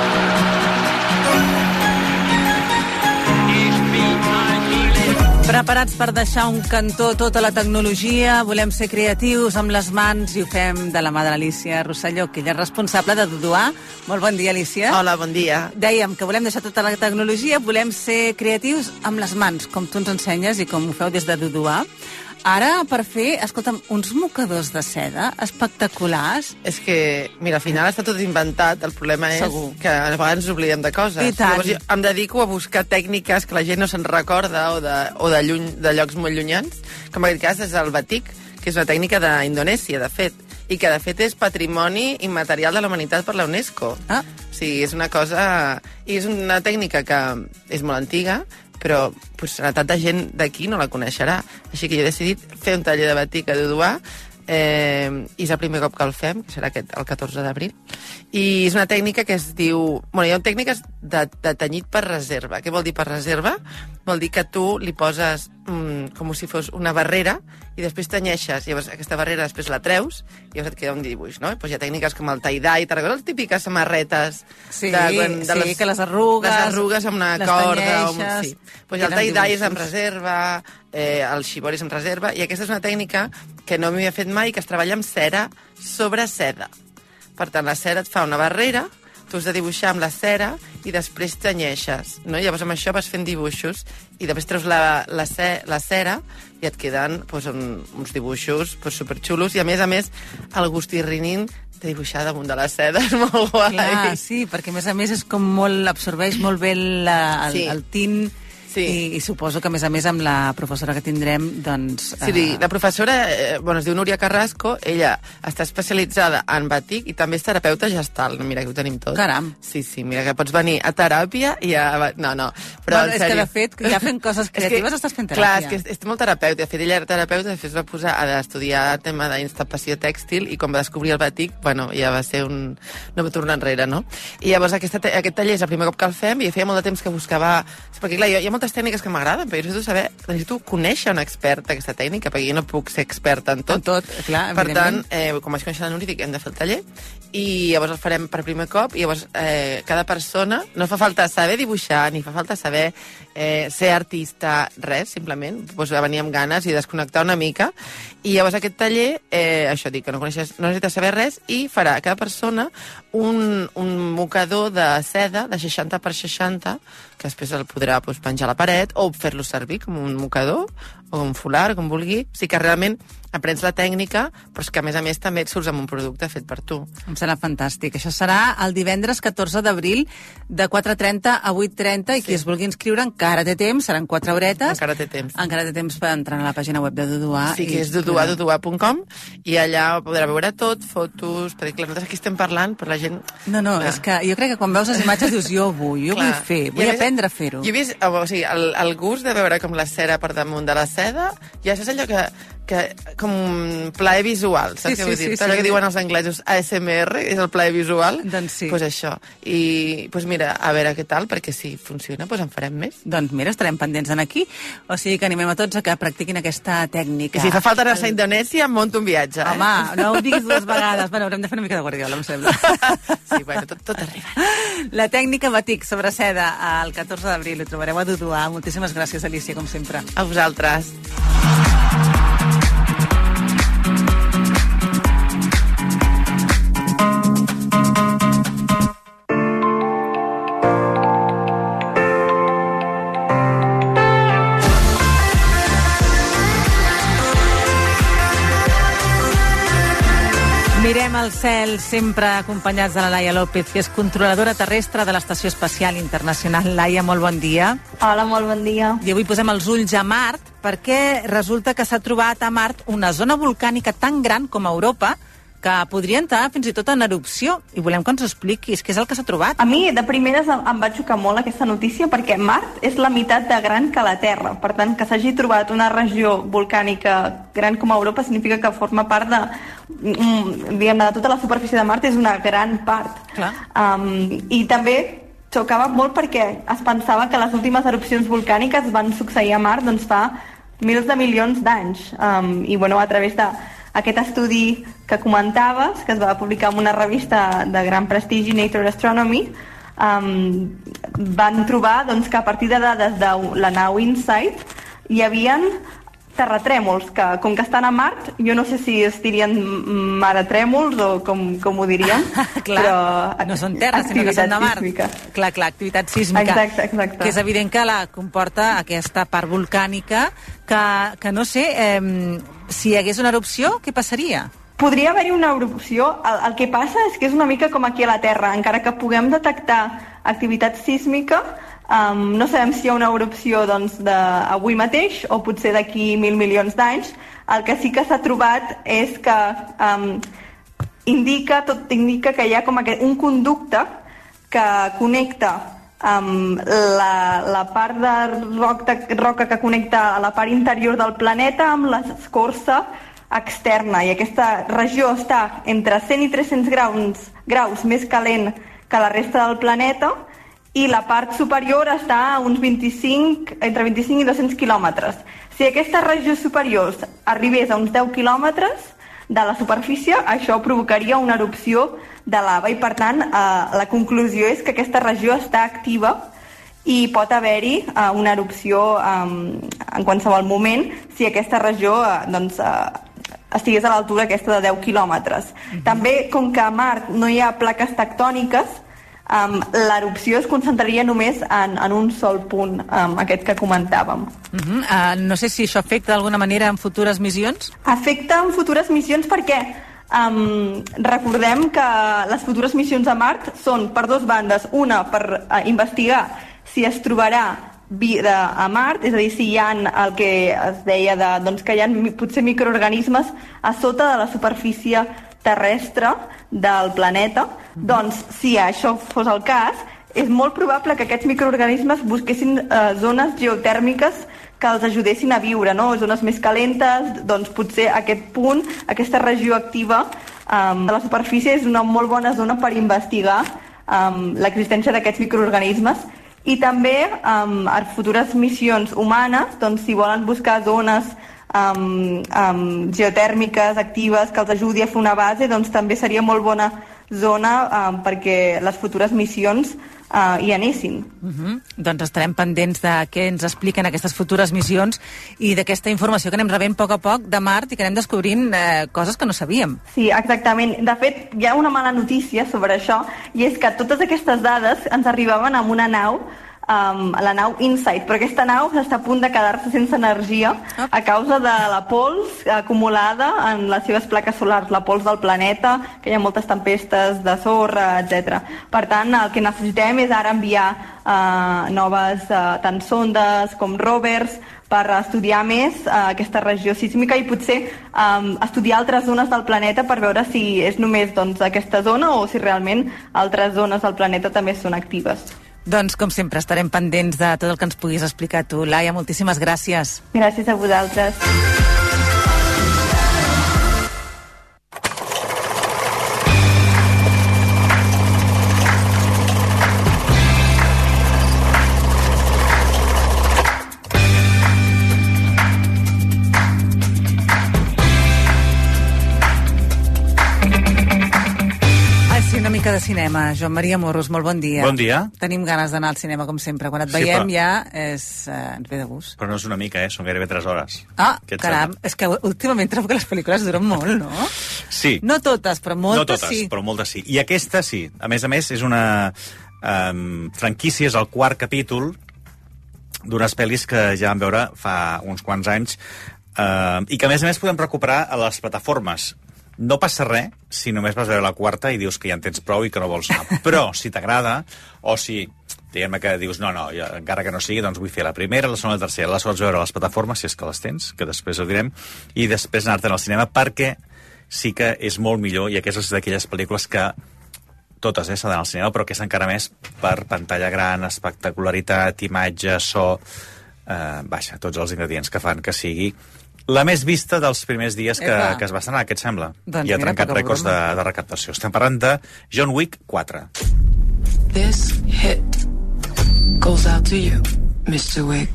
Preparem preparats per deixar un cantó tota la tecnologia, volem ser creatius amb les mans i ho fem de la mà de l'Alícia Rosselló, que ella és responsable de Duduà. Molt bon dia, Alícia. Hola, bon dia. Dèiem que volem deixar tota la tecnologia, volem ser creatius amb les mans, com tu ens ensenyes i com ho feu des de Duduà. Ara, per fer, escolta'm, uns mocadors de seda espectaculars. És que, mira, al final està tot inventat, el problema és Segur. que a vegades ens oblidem de coses. I tant. Llavors jo em dedico a buscar tècniques que la gent no se'n recorda o, de, o de, lluny, de llocs molt llunyans, com en aquest cas és el batik, que és una tècnica d'Indonèsia, de fet, i que de fet és patrimoni immaterial de la humanitat per la UNESCO. Ah. Sí, és una cosa... I és una tècnica que és molt antiga, però pues, tanta gent d'aquí no la coneixerà. Així que jo he decidit fer un taller de batik a Duduà, eh, i és el primer cop que el fem, que serà aquest, el catorze d'abril. I és una tècnica que es diu... Bueno, hi ha tècniques de, de tenyit per reserva. Què vol dir per reserva? Vol dir que tu li poses mm, com si fos una barrera i després tenyeixes. Llavors aquesta barrera després la treus i llavors et queda un dibuix, no? Pues hi ha tècniques com el tie-dye, te'n recordes les típiques samarretes? Sí, de, quan, de sí, les, que les arrugues... Les arrugues amb una les corda... O, tenyeixes, sí. Pues el tie-dye dibuixos. és en reserva, eh, el shibori és en reserva, i aquesta és una tècnica que no m'havia fet mai, que es treballa amb cera sobre seda. Per tant, la cera et fa una barrera, tu has de dibuixar amb la cera i després tenyeixes, no? Llavors amb això vas fent dibuixos i després treus la, la, ce, la cera i et queden pues, un, uns dibuixos pues, superxulos i a més a més el gustirrinin de dibuixar damunt de la seda és molt guai. Clar, sí, perquè a més a més és com molt, absorbeix molt bé la, el, Sí. el tint. Sí. I, I suposo que, a més a més, amb la professora que tindrem, doncs... Sí, eh... la professora, eh, bueno, es diu Núria Carrasco, ella està especialitzada en batik i també és terapeuta gestal. Mira, que ho tenim tot. Caram. Sí, sí, mira, que pots venir a teràpia i a... No, no, però bueno, en és sèrio. que, de fet, ja fent coses creatives és que, estàs fent teràpia. Clar, és que és, és molt terapeuta. De fet, ella era terapeuta, de fet es va posar a estudiar el tema d'instapació tèxtil i quan va descobrir el batik, bueno, ja va ser un... No va tornar enrere, no? I llavors aquesta, aquest taller és el primer cop que el fem i feia molt de temps que buscava... Perquè, clar, jo, hi ha moltes tècniques que m'agraden, però jo necessito saber, necessito conèixer un expert d'aquesta tècnica, perquè jo no puc ser experta en tot. En tot, clar, Per tant, evidentment. eh, com vaig conèixer la Núria, dic, hem de fer el taller, i llavors el farem per primer cop, i llavors eh, cada persona, no fa falta saber dibuixar, ni fa falta saber eh, ser artista, res, simplement, pues, venir amb ganes i desconnectar una mica, i llavors aquest taller, eh, això dic, que no coneixes, no necessites saber res, i farà a cada persona un, un mocador de seda de seixanta per seixanta, que després el podrà pues, penjar a la paret o fer-lo servir com un mocador o un folar, com vulgui. O sigui que realment aprens la tècnica, però és que a més a més també et surts amb un producte fet per tu. Em sembla fantàstic. Això serà el divendres catorze d'abril de quatre trenta a vuit trenta i qui sí. es vulgui inscriure encara té temps, seran quatre horetes. Encara té temps. Encara té temps per entrar a la pàgina web de Duduà. Sí, que és duduà duduà punt com i allà podrà veure tot, fotos, perquè clar, nosaltres aquí estem parlant, però la gent... No, no, clar. És que jo crec que quan veus les imatges dius jo vull, jo clar. vull fer, vull a aprendre a fer-ho. Jo he vist, o sigui, el, el gust de veure com la cera per damunt de la seda, ja és allò que, que com un plaer visual, saps sí, què vull sí, dir? Sí, allò sí. que diuen els anglesos A S M R, és el plaer visual? Doncs sí. Pues això. I pues mira, a veure què tal, perquè si funciona, pues en farem més. Doncs mira, estarem pendents en aquí. O sigui que animem a tots a que practiquin aquesta tècnica. I si fa falta anar a Indonèsia, em monto un viatge. Home, eh? no ho diguis dues vegades. Bueno, haurem de fer una mica de guardiola, em sembla. Sí, bueno, tot, tot arriba. La tècnica batik sobre seda el catorze d'abril. Ho trobareu a Duduà. Moltíssimes gràcies, Alícia, com sempre. A vosaltres. Mirem al cel, sempre acompanyats de la Laia López, que és controladora terrestre de l'Estació Espacial Internacional. Laia, molt bon dia. Hola, molt bon dia. I avui posem els ulls a Mart, perquè resulta que s'ha trobat a Mart una zona volcànica tan gran com a Europa que podria entrar fins i tot en erupció. I volem que ens expliquis què és el que s'ha trobat. A mi, de primeres, em va xocar molt aquesta notícia perquè Mart és la meitat de gran que la Terra. Per tant, que s'hagi trobat una regió volcànica gran com a Europa significa que forma part de... diguem-ne, de tota la superfície de Mart és una gran part. Clar. Um, I també xocava molt perquè es pensava que les últimes erupcions volcàniques van succeir a Mart doncs, fa mils de milions d'anys. Um, I, bueno, a través de aquest estudi que comentaves, que es va publicar en una revista de gran prestigi, Nature Astronomy, um, van trobar doncs, que a partir de dades de la nau InSight hi havien terratrèmols, que com que estan a Mart, jo no sé si es dirien maretrèmols o com, com ho diríem. Clar, però no són terres, sinó que són de Mart. Sísmica. Clar, clar, activitat sísmica. Exacte, exacte. Que és evident que la comporta aquesta part volcànica que, que no sé, eh, si hi hagués una erupció, què passaria? Podria haver-hi una erupció. El, el que passa és que és una mica com aquí a la Terra. Encara que puguem detectar activitat sísmica, Um, no sabem si hi ha una erupció doncs, d'avui mateix o potser d'aquí mil milions d'anys. El que sí que s'ha trobat és que um, indica, tot indica que hi ha com aquest, un conducte que connecta um, la, la part de roca, roca que connecta a la part interior del planeta amb l'escorça externa, i aquesta regió està entre cent i tres-cents graus, graus més calent que la resta del planeta, i la part superior està a uns vint-i-cinc, entre vint-i-cinc i dos-cents quilòmetres. Si aquesta regió superior arribés a uns deu quilòmetres de la superfície, això provocaria una erupció de lava, i per tant eh, la conclusió és que aquesta regió està activa i pot haver-hi eh, una erupció eh, en qualsevol moment si aquesta regió eh, doncs, eh, estigués a l'altura aquesta de deu quilòmetres. Mm-hmm. També, com que a Mart no hi ha plaques tectòniques, Um, l'erupció es concentraria només en, en un sol punt, um, aquest que comentàvem. Uh-huh. uh, no sé si això afecta d'alguna manera en futures missions? Afecta en futures missions perquè um, recordem que les futures missions a Mart són per dues bandes. Una, per uh, investigar si es trobarà vida a Mart, és a dir, si hi ha el que es deia de, doncs, que hi ha potser microorganismes a sota de la superfície terrestre del planeta. Mm. Doncs, si això fos el cas, és molt probable que aquests microorganismes busquessin eh, zones geotèrmiques que els ajudessin a viure, no? Zones més calentes, doncs potser aquest punt, aquesta regió activa um, de la superfície és una molt bona zona per investigar um, l'existència d'aquests microorganismes. I també um, a futures missions humanes, doncs, si volen buscar zones Um, um, geotèrmiques actives que els ajudi a fer una base, doncs també seria molt bona zona um, perquè les futures missions uh, hi anessin. Uh-huh. Doncs estarem pendents de què ens expliquen aquestes futures missions i d'aquesta informació que anem rebent a poc a poc de Mart i que anem descobrint eh, coses que no sabíem. Sí, exactament. De fet, hi ha una mala notícia sobre això, i és que totes aquestes dades ens arribaven amb una nau, Um, la nau InSight, però aquesta nau està a punt de quedar-se sense energia a causa de la pols acumulada en les seves plaques solars, la pols del planeta, que hi ha moltes tempestes de sorra, etcètera. Per tant, el que necessitem és ara enviar uh, noves uh, tant sondes com rovers per estudiar més uh, aquesta regió sísmica i potser um, estudiar altres zones del planeta per veure si és només doncs, aquesta zona o si realment altres zones del planeta també són actives. Doncs, com sempre, estarem pendents de tot el que ens puguis explicar tu. Laia, moltíssimes gràcies. Gràcies a vosaltres. De cinema. Joan Maria Morros, molt bon dia. Bon dia. Tenim ganes d'anar al cinema, com sempre. Quan et Sí, veiem però- ja és, eh, ens ve de gust. Però no és una mica, eh? Són gairebé tres hores. Ah, Què et caram, sembla? és que últimament trobo que les pel·lícules duren molt, no? Sí. No totes, però moltes no totes, sí. però moltes sí. I aquesta sí. A més a més, és una um, franquícia, és el quart capítol d'unes pel·lis que ja vam veure fa uns quants anys uh, i que a més a més podem recuperar a les plataformes. No passa res si només vas veure la quarta i dius que ja en tens prou i que no vols anar. Però si t'agrada, o si diguem que dius no, no, ja, encara que no sigui, doncs vull fer la primera, la segona, la tercera, les pots veure a les plataformes, si és que les tens, que després ho direm, i després anar-te'n al cinema, perquè sí que és molt millor, i aquestes és d'aquelles pel·lícules que totes eh, s'han d'anar al cinema, però que és encara més per pantalla gran, espectacularitat, imatge, so, eh, vaja, tots els ingredients que fan que sigui la més vista dels primers dies que, que es va estrenar, què et sembla? Doncs I ha mira, trencat poca rècords de, broma. de recaptació. Estem parlant de John Wick quatre. This hit goes out to you, mister Wick.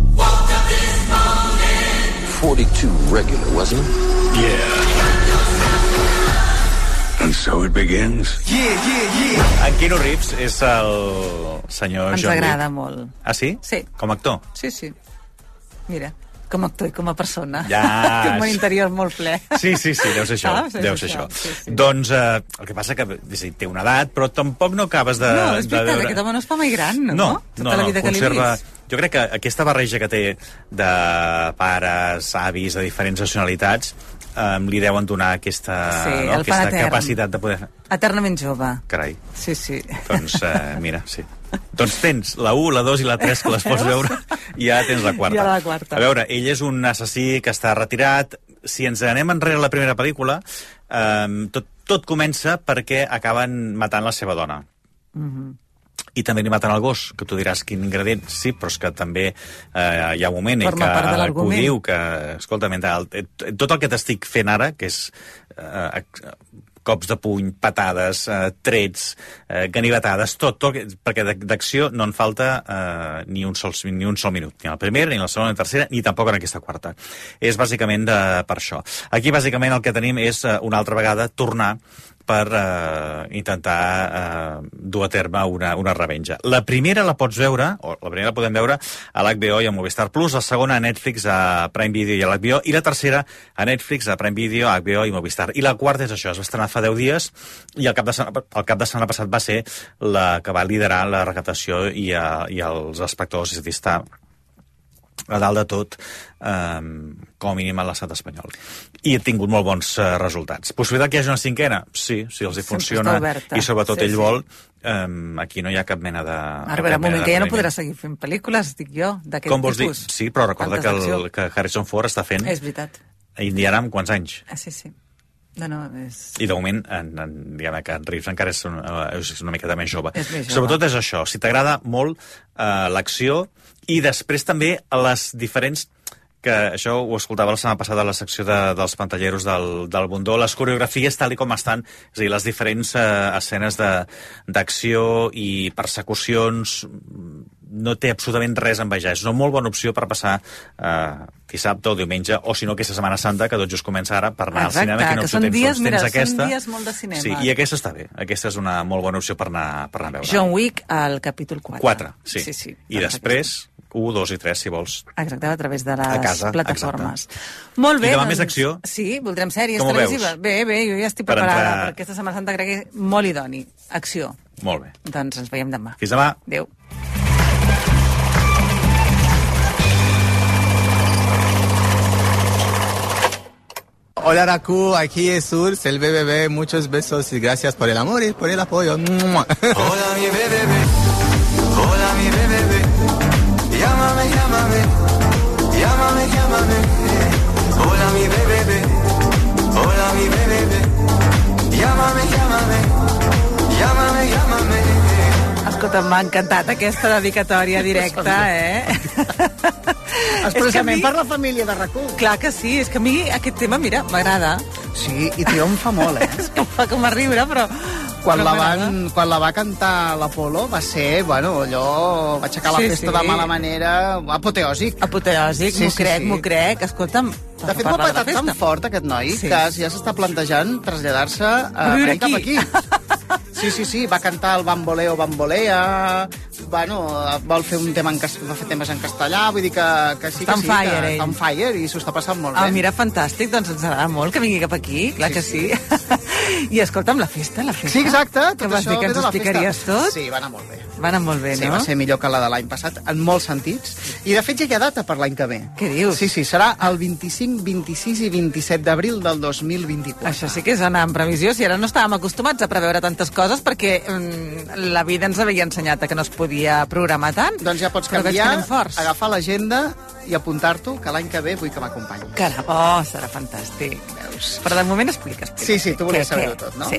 forty-two regular, wasn't it? Yeah. And so it begins. Yeah, yeah, yeah. En Keanu Reeves és el senyor Ens John agrada Wick. molt. Ah, sí? Sí. Com a actor? Sí, sí. Mira. Com a actor i com a persona. Ja. Té un interior molt ple. Sí, sí, sí, deu ser això. Ah, sí, deu sí, ser això. sí, sí. Doncs eh, el que passa que sí, té una edat, però tampoc no acabes de, No, és de veritat, veure... aquest home no es fa mai gran, no? No, Tota no, la no, vida que l'he conserva... vist. Jo crec que aquesta barreja que té de pares, avis, de diferents nacionalitats, eh, li deuen donar aquesta, Sí, no, el fan aquesta etern. capacitat de poder... Eternament jove. Carai. Sí, sí. Doncs, eh, mira, sí. Doncs tens la u, la dos i la tres que les pots veure i ja tens la quarta. Ja la quarta. A veure, ell és un assassí que està retirat. Si ens anem enrere a la primera pel·lícula, eh, tot, tot comença perquè acaben matant la seva dona. Mhm. I també li maten el gos, que tu diràs quin ingredient. Sí, però és que també eh, hi ha un moment en Forma part de què, que ho l'argument. diu, que, escolta, mentre el, tot el que t'estic fent ara, que és eh, cops de puny, patades, eh, trets, eh, ganivetades, tot, tot, perquè d'acció no en falta eh, ni, un sol, ni un sol minut, ni en la primera, ni en la segona, ni en la tercera, ni tampoc en aquesta quarta. És bàsicament de, per això. Aquí, bàsicament, el que tenim és eh, una altra vegada tornar per eh, intentar eh, dur a terme una, una revenja. La primera la pots veure, o la primera la podem veure a l'H B O i a Movistar Plus, la segona a Netflix, a Prime Video i a l'H B O, i la tercera a Netflix, a Prime Video, a H B O i Movistar. I la quarta és això, es va estrenar fa deu dies, i el cap de setmana, el cap de setmana passat va ser la que va liderar la recaptació i, a, i els espectadors, és a dir, està a dalt de tot, eh, com a mínim a l'estat espanyol. I ha tingut molt bons eh, resultats. Possibilitat que hi hagi una cinquena? Sí, si els hi funciona, i sobretot sí, ell sí. vol, eh, aquí no hi ha cap mena de... Ara, a veure, un moment, que ja no podrà seguir fent pel·lícules, dic jo, d'aquest tipus. Com vols dir? Sí, però recorda que, Quantes el, d'acció. que Harrison Ford està fent És veritat. Indiana amb quants anys? Ah, sí, sí. No, no, és... I de moment, en, en, diguem que en Reeves encara és una, és una miqueta més jove. És més jove. Sobretot és això, si t'agrada molt eh, l'acció, i després també les diferents, que això ho escoltava la setmana passada a la secció de, dels pantalleros del, del Bundó, les coreografies tal i com estan, és a dir, les diferents eh, escenes d'acció i persecucions, no té absolutament res a envejar. És una molt bona opció per passar eh, dissabte o diumenge, o si no aquesta Setmana Santa, que tot just comença ara per anar Exacte, al cinema. que opció són tens? dies, Doncs tens mira, són aquesta. dies molt de cinema. Sí, i aquesta està bé. Aquesta és una molt bona opció per anar, per anar a veure. John Wick al capítol quatre. quatre, sí. sí, sí I després, un, dos i tres, si vols. Exacte, a través de les A casa, plataformes. Molt bé, I demà doncs, més acció? Sí, voldrem sèries Com ho televisives. veus? Bé, bé, jo ja estic Per preparada entrar- per aquesta Setmana Santa, crec que és molt idoni. Acció. Molt bé. Doncs ens veiem demà. Fins demà. Adéu. Hola Raku, aquí es Urs, el B B B, muchos besos y gracias por el amor y por el apoyo. ¡Mua! Hola mi bebé, hola mi bebé, llámame, llámame, llámame, llámame. Hola mi bebé, hola mi bebé, llámame, llámame, llámame, llámame. Escolta, m'ha encantat aquesta dedicatòria directa, eh? Expressament mi... per la família de RAC1. Clar que sí, és que a mi aquest tema, mira, m'agrada. Sí, i triomfa molt, eh? És que em fa com a riure, però... Quan però la, m'agrada. van, quan la va cantar l'Apolo va ser, bueno, allò... Va aixecar la Sí, festa sí. de mala manera, apoteòsic. Apoteòsic, m'ho crec, m'ho crec. Escolta'm, De fet, m'ha patat tan fort aquest noi Sí. que ja s'està plantejant traslladar-se a, A viure cap aquí. aquí. Sí, sí, sí, va cantar el Bamboleo, Bambolea, bueno, vol fer un tema en, cas- va fer temes en castellà, vull dir que, que sí que Està on sí, fire, que ell. està on fire i s'ho està passant molt Ah, bé. mira, fantàstic, doncs ens agrada molt que vingui cap aquí, clar Sí, que sí. I escolta'm, la festa, la festa. Sí, exacte, tot que vas això dir que ve ens de la explicaries festa. tot? Sí, va anar molt bé. Va anar molt bé, Sí, no? va ser millor que la de l'any passat, en molts sentits. I, de fet, ja hi ha data per l'any que ve. Què dius? Sí, sí, serà el vint-i-cinc, vint-i-sis i vint-i-set d'abril del dos mil vint-i-quatre. Això sí que és anar en previsió. Si ara no estàvem acostumats a preveure tantes coses perquè mm, la vida ens havia ensenyat que no es podia programar tant. Doncs ja pots Però veig que canviar, anem forts. agafar l'agenda i apuntar-t'ho, que l'any que ve vull que m'acompanyi. Caram, oh, serà fantàstic. Veus? Però de moment explica, explica. Sí, sí, tu volies Què, saber-ho què? tot, no? Sí.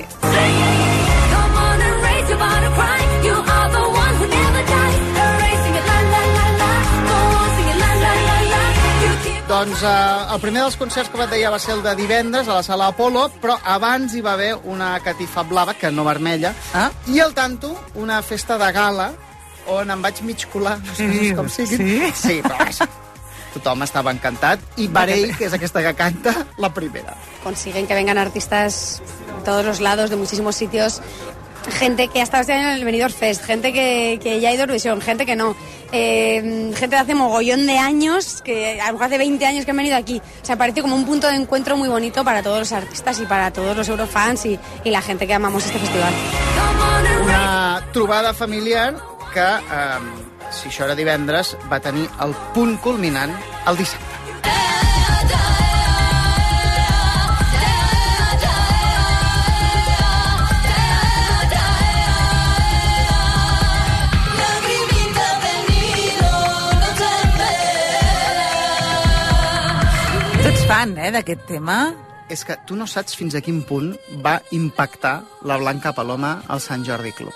Come on and raise your bar to cry. You are the one who never dies. Erasing it, la la la la. Go on, sing it, la la la la. You keep Doncs eh, el primer dels concerts que et deia va ser el de divendres a la sala Apolo, però abans hi va haver una catifa blava, que no vermella, ah? i al tanto una festa de gala on em vaig mig colar, les coses com siguin. Sí? Sí, però vaja, tothom estava encantat, i Varell, que és aquesta que canta, la primera. Consiguen que vengan artistas de todos los lados, de muchísimos sitios, gente que ha estado este año en el Benidorm Fest, gente que, que ya ha ido a Eurovisión, gente que no. eh, gente de hace mogollón de años, que a lo mejor hace veinte años que han venido aquí. O sea, parece como un punto de encuentro muy bonito para todos los artistas y para todos los eurofans y, y la gente que amamos este festival. Una trobada familiar que, eh, si això era divendres, va tenir el punt culminant el dissabte. Fan, eh, d'aquest tema. És que tu no saps fins a quin punt va impactar la Blanca Paloma al Sant Jordi Club.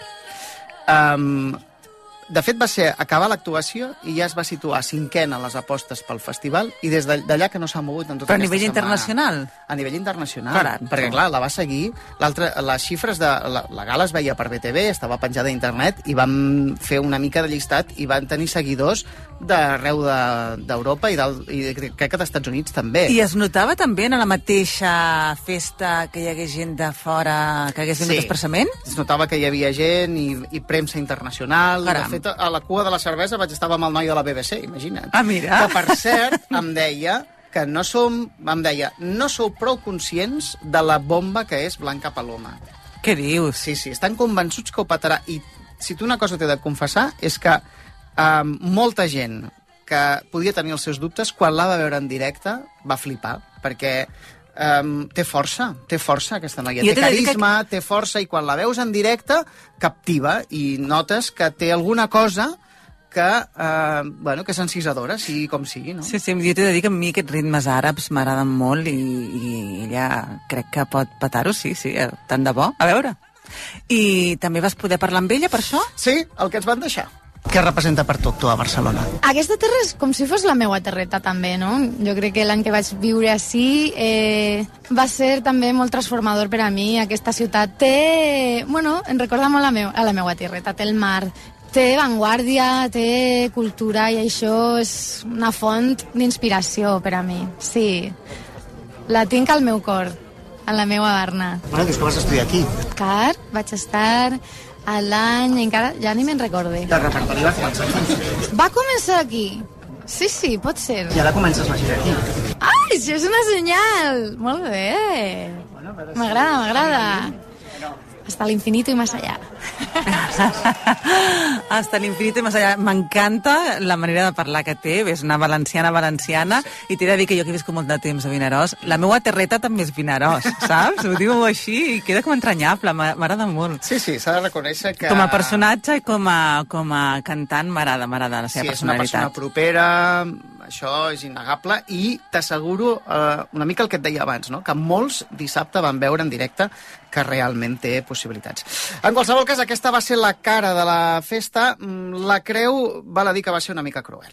Um, de fet, va ser acabar l'actuació i ja es va situar cinquena a les apostes pel festival i des d'allà que no s'ha mogut en tota Però a aquesta nivell setmana. internacional? A nivell internacional. Caram. Perquè, clar, la va seguir... Les xifres de... La, la gala es veia per B T V, estava penjada a internet i vam fer una mica de llistat i van tenir seguidors d'arreu d'Europa de, i, del, i crec que dels Estats Units també. I es notava també en la mateixa festa que hi hagués gent de fora que hagués vingut Sí. expressament? Es notava que hi havia gent i, i premsa internacional. Caram. De fet, a la cua de la cervesa vaig estar amb el noi de la B B C, imagina't. Ah, mira. Que, per cert, em deia que no som... Em deia, no sou prou conscients de la bomba que és Blanca Paloma. Què dius? Sí, sí, estan convençuts que ho petarà. I si tu una cosa t'he de confessar és que um, molta gent que podia tenir els seus dubtes, quan la va veure en directe, va flipar, perquè um, té força, té força aquesta noia, Jo té t'he de dir carisma, que... té força, i quan la veus en directe, captiva, i notes que té alguna cosa que, eh, bueno, que és encisadora, sigui com sigui, no? Sí, sí, jo t'he de dir que a mi aquests ritmes àrabs m'agraden molt i, i ella crec que pot petar-ho, sí, sí, tant de bo. A veure. I també vas poder parlar amb ella per això? Sí, el que ens van deixar. Què representa per tu actuar a Barcelona? Aquesta terra és com si fos la meua terreta, també, no? Jo crec que l'any que vaig viure ací eh, va ser també molt transformador per a mi. Aquesta ciutat té... Bueno, em recorda molt a, meu, a la meua terreta. Té el mar, té vanguardia, té cultura, i això és una font d'inspiració per a mi. Sí, la tinc al meu cor, a la meua Barna. Bueno, dius que vas estudiar aquí. Car, vaig estar... a l'any, encara ja ni me'n recorde. El repertori va començar aquí. Va començar aquí? Sí, sí, pot ser. I ara comences la gira aquí. Ai, això és una senyal! Molt bé. M'agrada, m'agrada. Hasta l'infinito i més allà. Hasta l'infinit i més allà. M'encanta la manera de parlar que té. És una valenciana valenciana. I t'he de dir que jo que he viscut molt de temps a Vinaròs, la meua terreta també és Vinaròs, saps? Ho diu així i queda com entranyable. M'agrada molt. Sí, sí, s'ha de reconèixer que... Com a personatge i com a, com a cantant m'agrada, m'agrada la seva sí, personalitat. Sí, és una persona propera, això és innegable, i t'asseguro eh, una mica el que et deia abans, no? Que molts dissabte van veure en directe que realment té possibilitats. En qualsevol cas, aquesta va ser la cara de la festa. La creu, val a dir que va ser una mica cruel.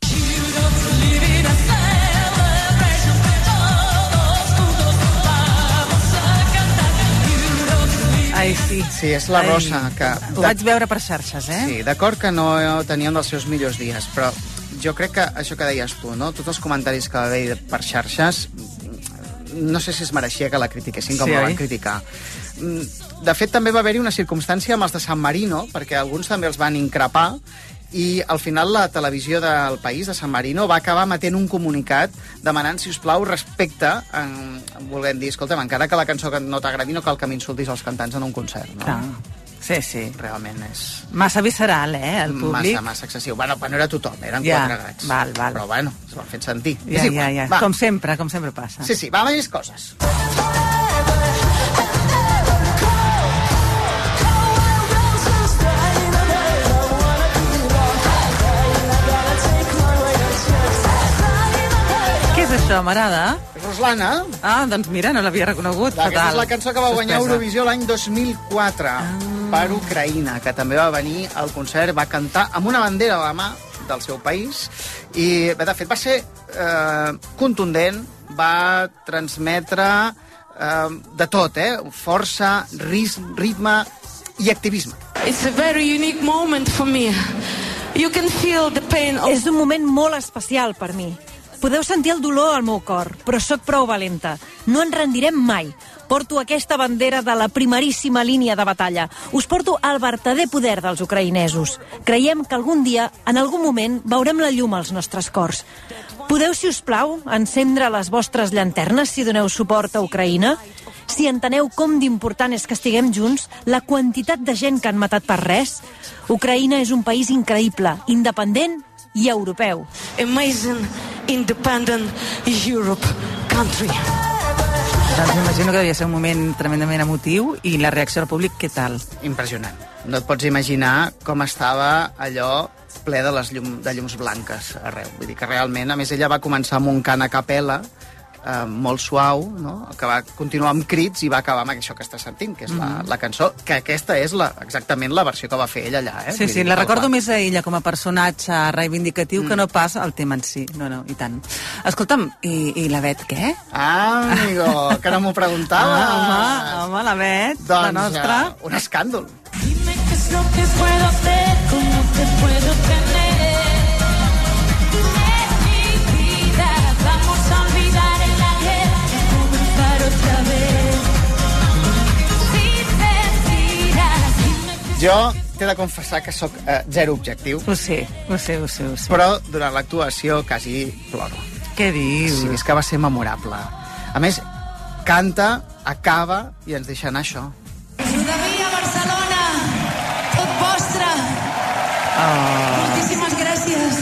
Ai, sí. Sí, és la Ai, Rosa. Que... Ho vaig veure per xarxes, eh? Sí, d'acord que no tenien dels seus millors dies, però jo crec que això que deies tu, no? Tots els comentaris que va haver per xarxes, no sé si es mereixia que la critiquessin com Sí, la oi? van criticar. De fet, també va haver-hi una circumstància amb els de San Marino, perquè alguns també els van increpar, i al final la televisió del país, de San Marino, va acabar emetent un comunicat demanant, si us plau, respecte, en, volent dir, escolta'm, encara que la cançó no t'agradi, no cal que m'insultis als cantants en un concert, no? Clar. Sí, sí. Realment és... Massa visceral, eh, el públic. Massa, massa excessiu. Bueno, no era tothom, eren Ja, quatre gats. val, val. Però bueno, es van fet sentir. Ja, És igual, ja, ja. va. Com sempre, com sempre passa. Sí, sí, va, més coses. Què és això, m'agrada? Ruslana. Ah, doncs mira, no l'havia reconegut. Aquesta Fatal. és la cançó que va guanyar Suspesa. Eurovisió l'any dos mil quatre ah. per Ucraïna, que també va venir al concert, va cantar amb una bandera a la mà del seu país, i bé, de fet va ser eh, contundent, va transmetre eh, de tot, eh? Força, ris, ritme i activisme. It's a very unique moment for me. You can feel the pain of... És un moment molt especial per mi. Podeu sentir el dolor al meu cor, però sóc prou valenta. No ens rendirem mai. Porto aquesta bandera de la primeríssima línia de batalla. Us porto el vertader poder dels ucraïnesos. Creiem que algun dia, en algun moment, veurem la llum als nostres cors. Podeu, si us plau, encendre les vostres llanternes si doneu suport a Ucraïna? Si enteneu com d'important és que estiguem junts, la quantitat de gent que han matat per res? Ucraïna és un país increïble, independent i europeu. Amazing, independent Europe country. Doncs m'imagino que devia ser un moment tremendament emotiu i la reacció del públic, què tal? Impressionant. No et pots imaginar com estava allò ple de les llum, de llums blanques arreu. Vull dir que realment, a més, ella va començar amb un cant a capella, eh, molt suau, no? Que va continuar amb crits i va acabar amb això que estàs sentint, que és mm -hmm. la, la cançó, que aquesta és la, exactament la versió que va fer ella allà. Eh? Sí, sí, la recordo més a ella com a personatge reivindicatiu mm. que no pas el tema en si. No, no, i tant. Escolta'm, i, i la Bet, què? Ah, amigo, que no m'ho preguntaves. Ah, home, home, la Bet, doncs, la nostra. Uh, un escàndol. Dime qué es lo que puedo hacer, cómo te puedo tener. En mi vida vamos a olvidar el ayer y comenzar otra vez. Si te tiras, dime qué... Jo t'he de confessar que sóc eh, zero objectiu. Ho sé, ho sé, ho sé, ho sé. Però durant l'actuació quasi ploro. Què dius? Sí, és que va ser memorable. A més, canta, acaba i ens deixa anar això. Ajuda-me a Barcelona, tot vostre. Oh. Moltíssimes gràcies.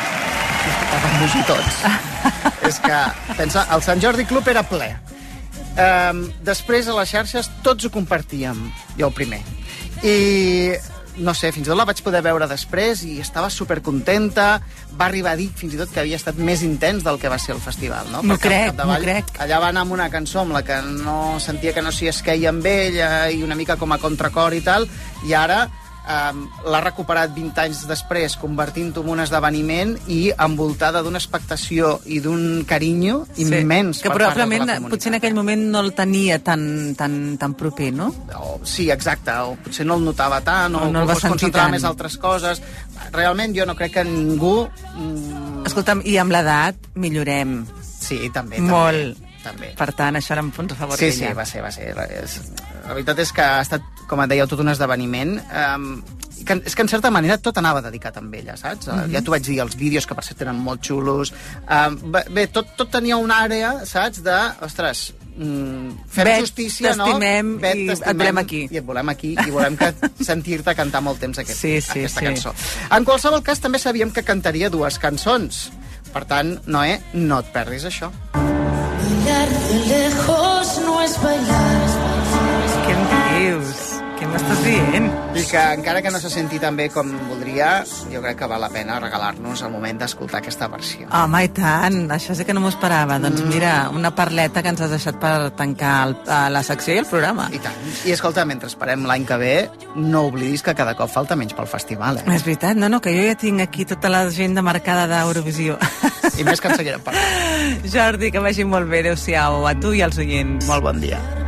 Vam fugir tots. És que, pensa, el Sant Jordi Club era ple. Um, després, a les xarxes, tots ho compartíem. Jo el primer. I, no sé, fins i tot la vaig poder veure després i estava supercontenta. Va arribar a dir, fins i tot, que havia estat més intens del que va ser el festival, no? M'ho crec, m'ho crec. Allà va anar amb una cançó amb la que no sentia que no s'hi esqueia amb ella i una mica com a contracor i tal, i ara um, l'ha recuperat vint anys després, convertint-ho en un esdeveniment i envoltada d'una expectació i d'un carinyo Sí, immens que per part de la probablement comunitat. potser en aquell moment no el tenia tan, tan, tan proper, no? O, sí, exacte, o potser no el notava tant, o, O no el va es sentir concentrava tant. més altres coses. Realment jo no crec que ningú... Mm... Escolta'm, i amb l'edat millorem. Sí, també. Molt. També. Per tant, això era en punts a favor Sí, d'ella. sí, va ser, va ser. És... La veritat és que ha estat, com et dèieu, tot un esdeveniment. Um, que, és que, en certa manera, tot anava dedicat amb ella, saps? Mm -hmm. Ja t'ho vaig dir, els vídeos, que per cert eren molt xulos. Um, bé, tot, tot tenia una àrea, saps, de... Ostres, mm, fem Bet, justícia, no? t'estimem Bet, i et volem aquí. I et volem aquí, i volem que sentir-te cantar molt temps aquest, Sí, sí, aquesta sí. cançó. En qualsevol cas, també sabíem que cantaria dues cançons. Per tant, Noé, no et perdis això. Bailar de lejos no es bailar. Què em dius? Què m'estàs dient? I que encara que no se senti tan bé com voldria, jo crec que val la pena regalar-nos el moment d'escoltar aquesta versió. Home, i tant, això sí que no m'ho esperava. Mm. Doncs mira, una parleta que ens has deixat per tancar el, la secció i el programa. I tant. I escolta, mentre esperem l'any que ve, no oblidis que cada cop falta menys pel festival, eh? És veritat, no, no, que jo ja tinc aquí tota l'agenda marcada d'Eurovisió. I més que en seguirem parlant. Jordi, que vagi molt bé, adéu-siau a tu i als oients. Molt bon dia.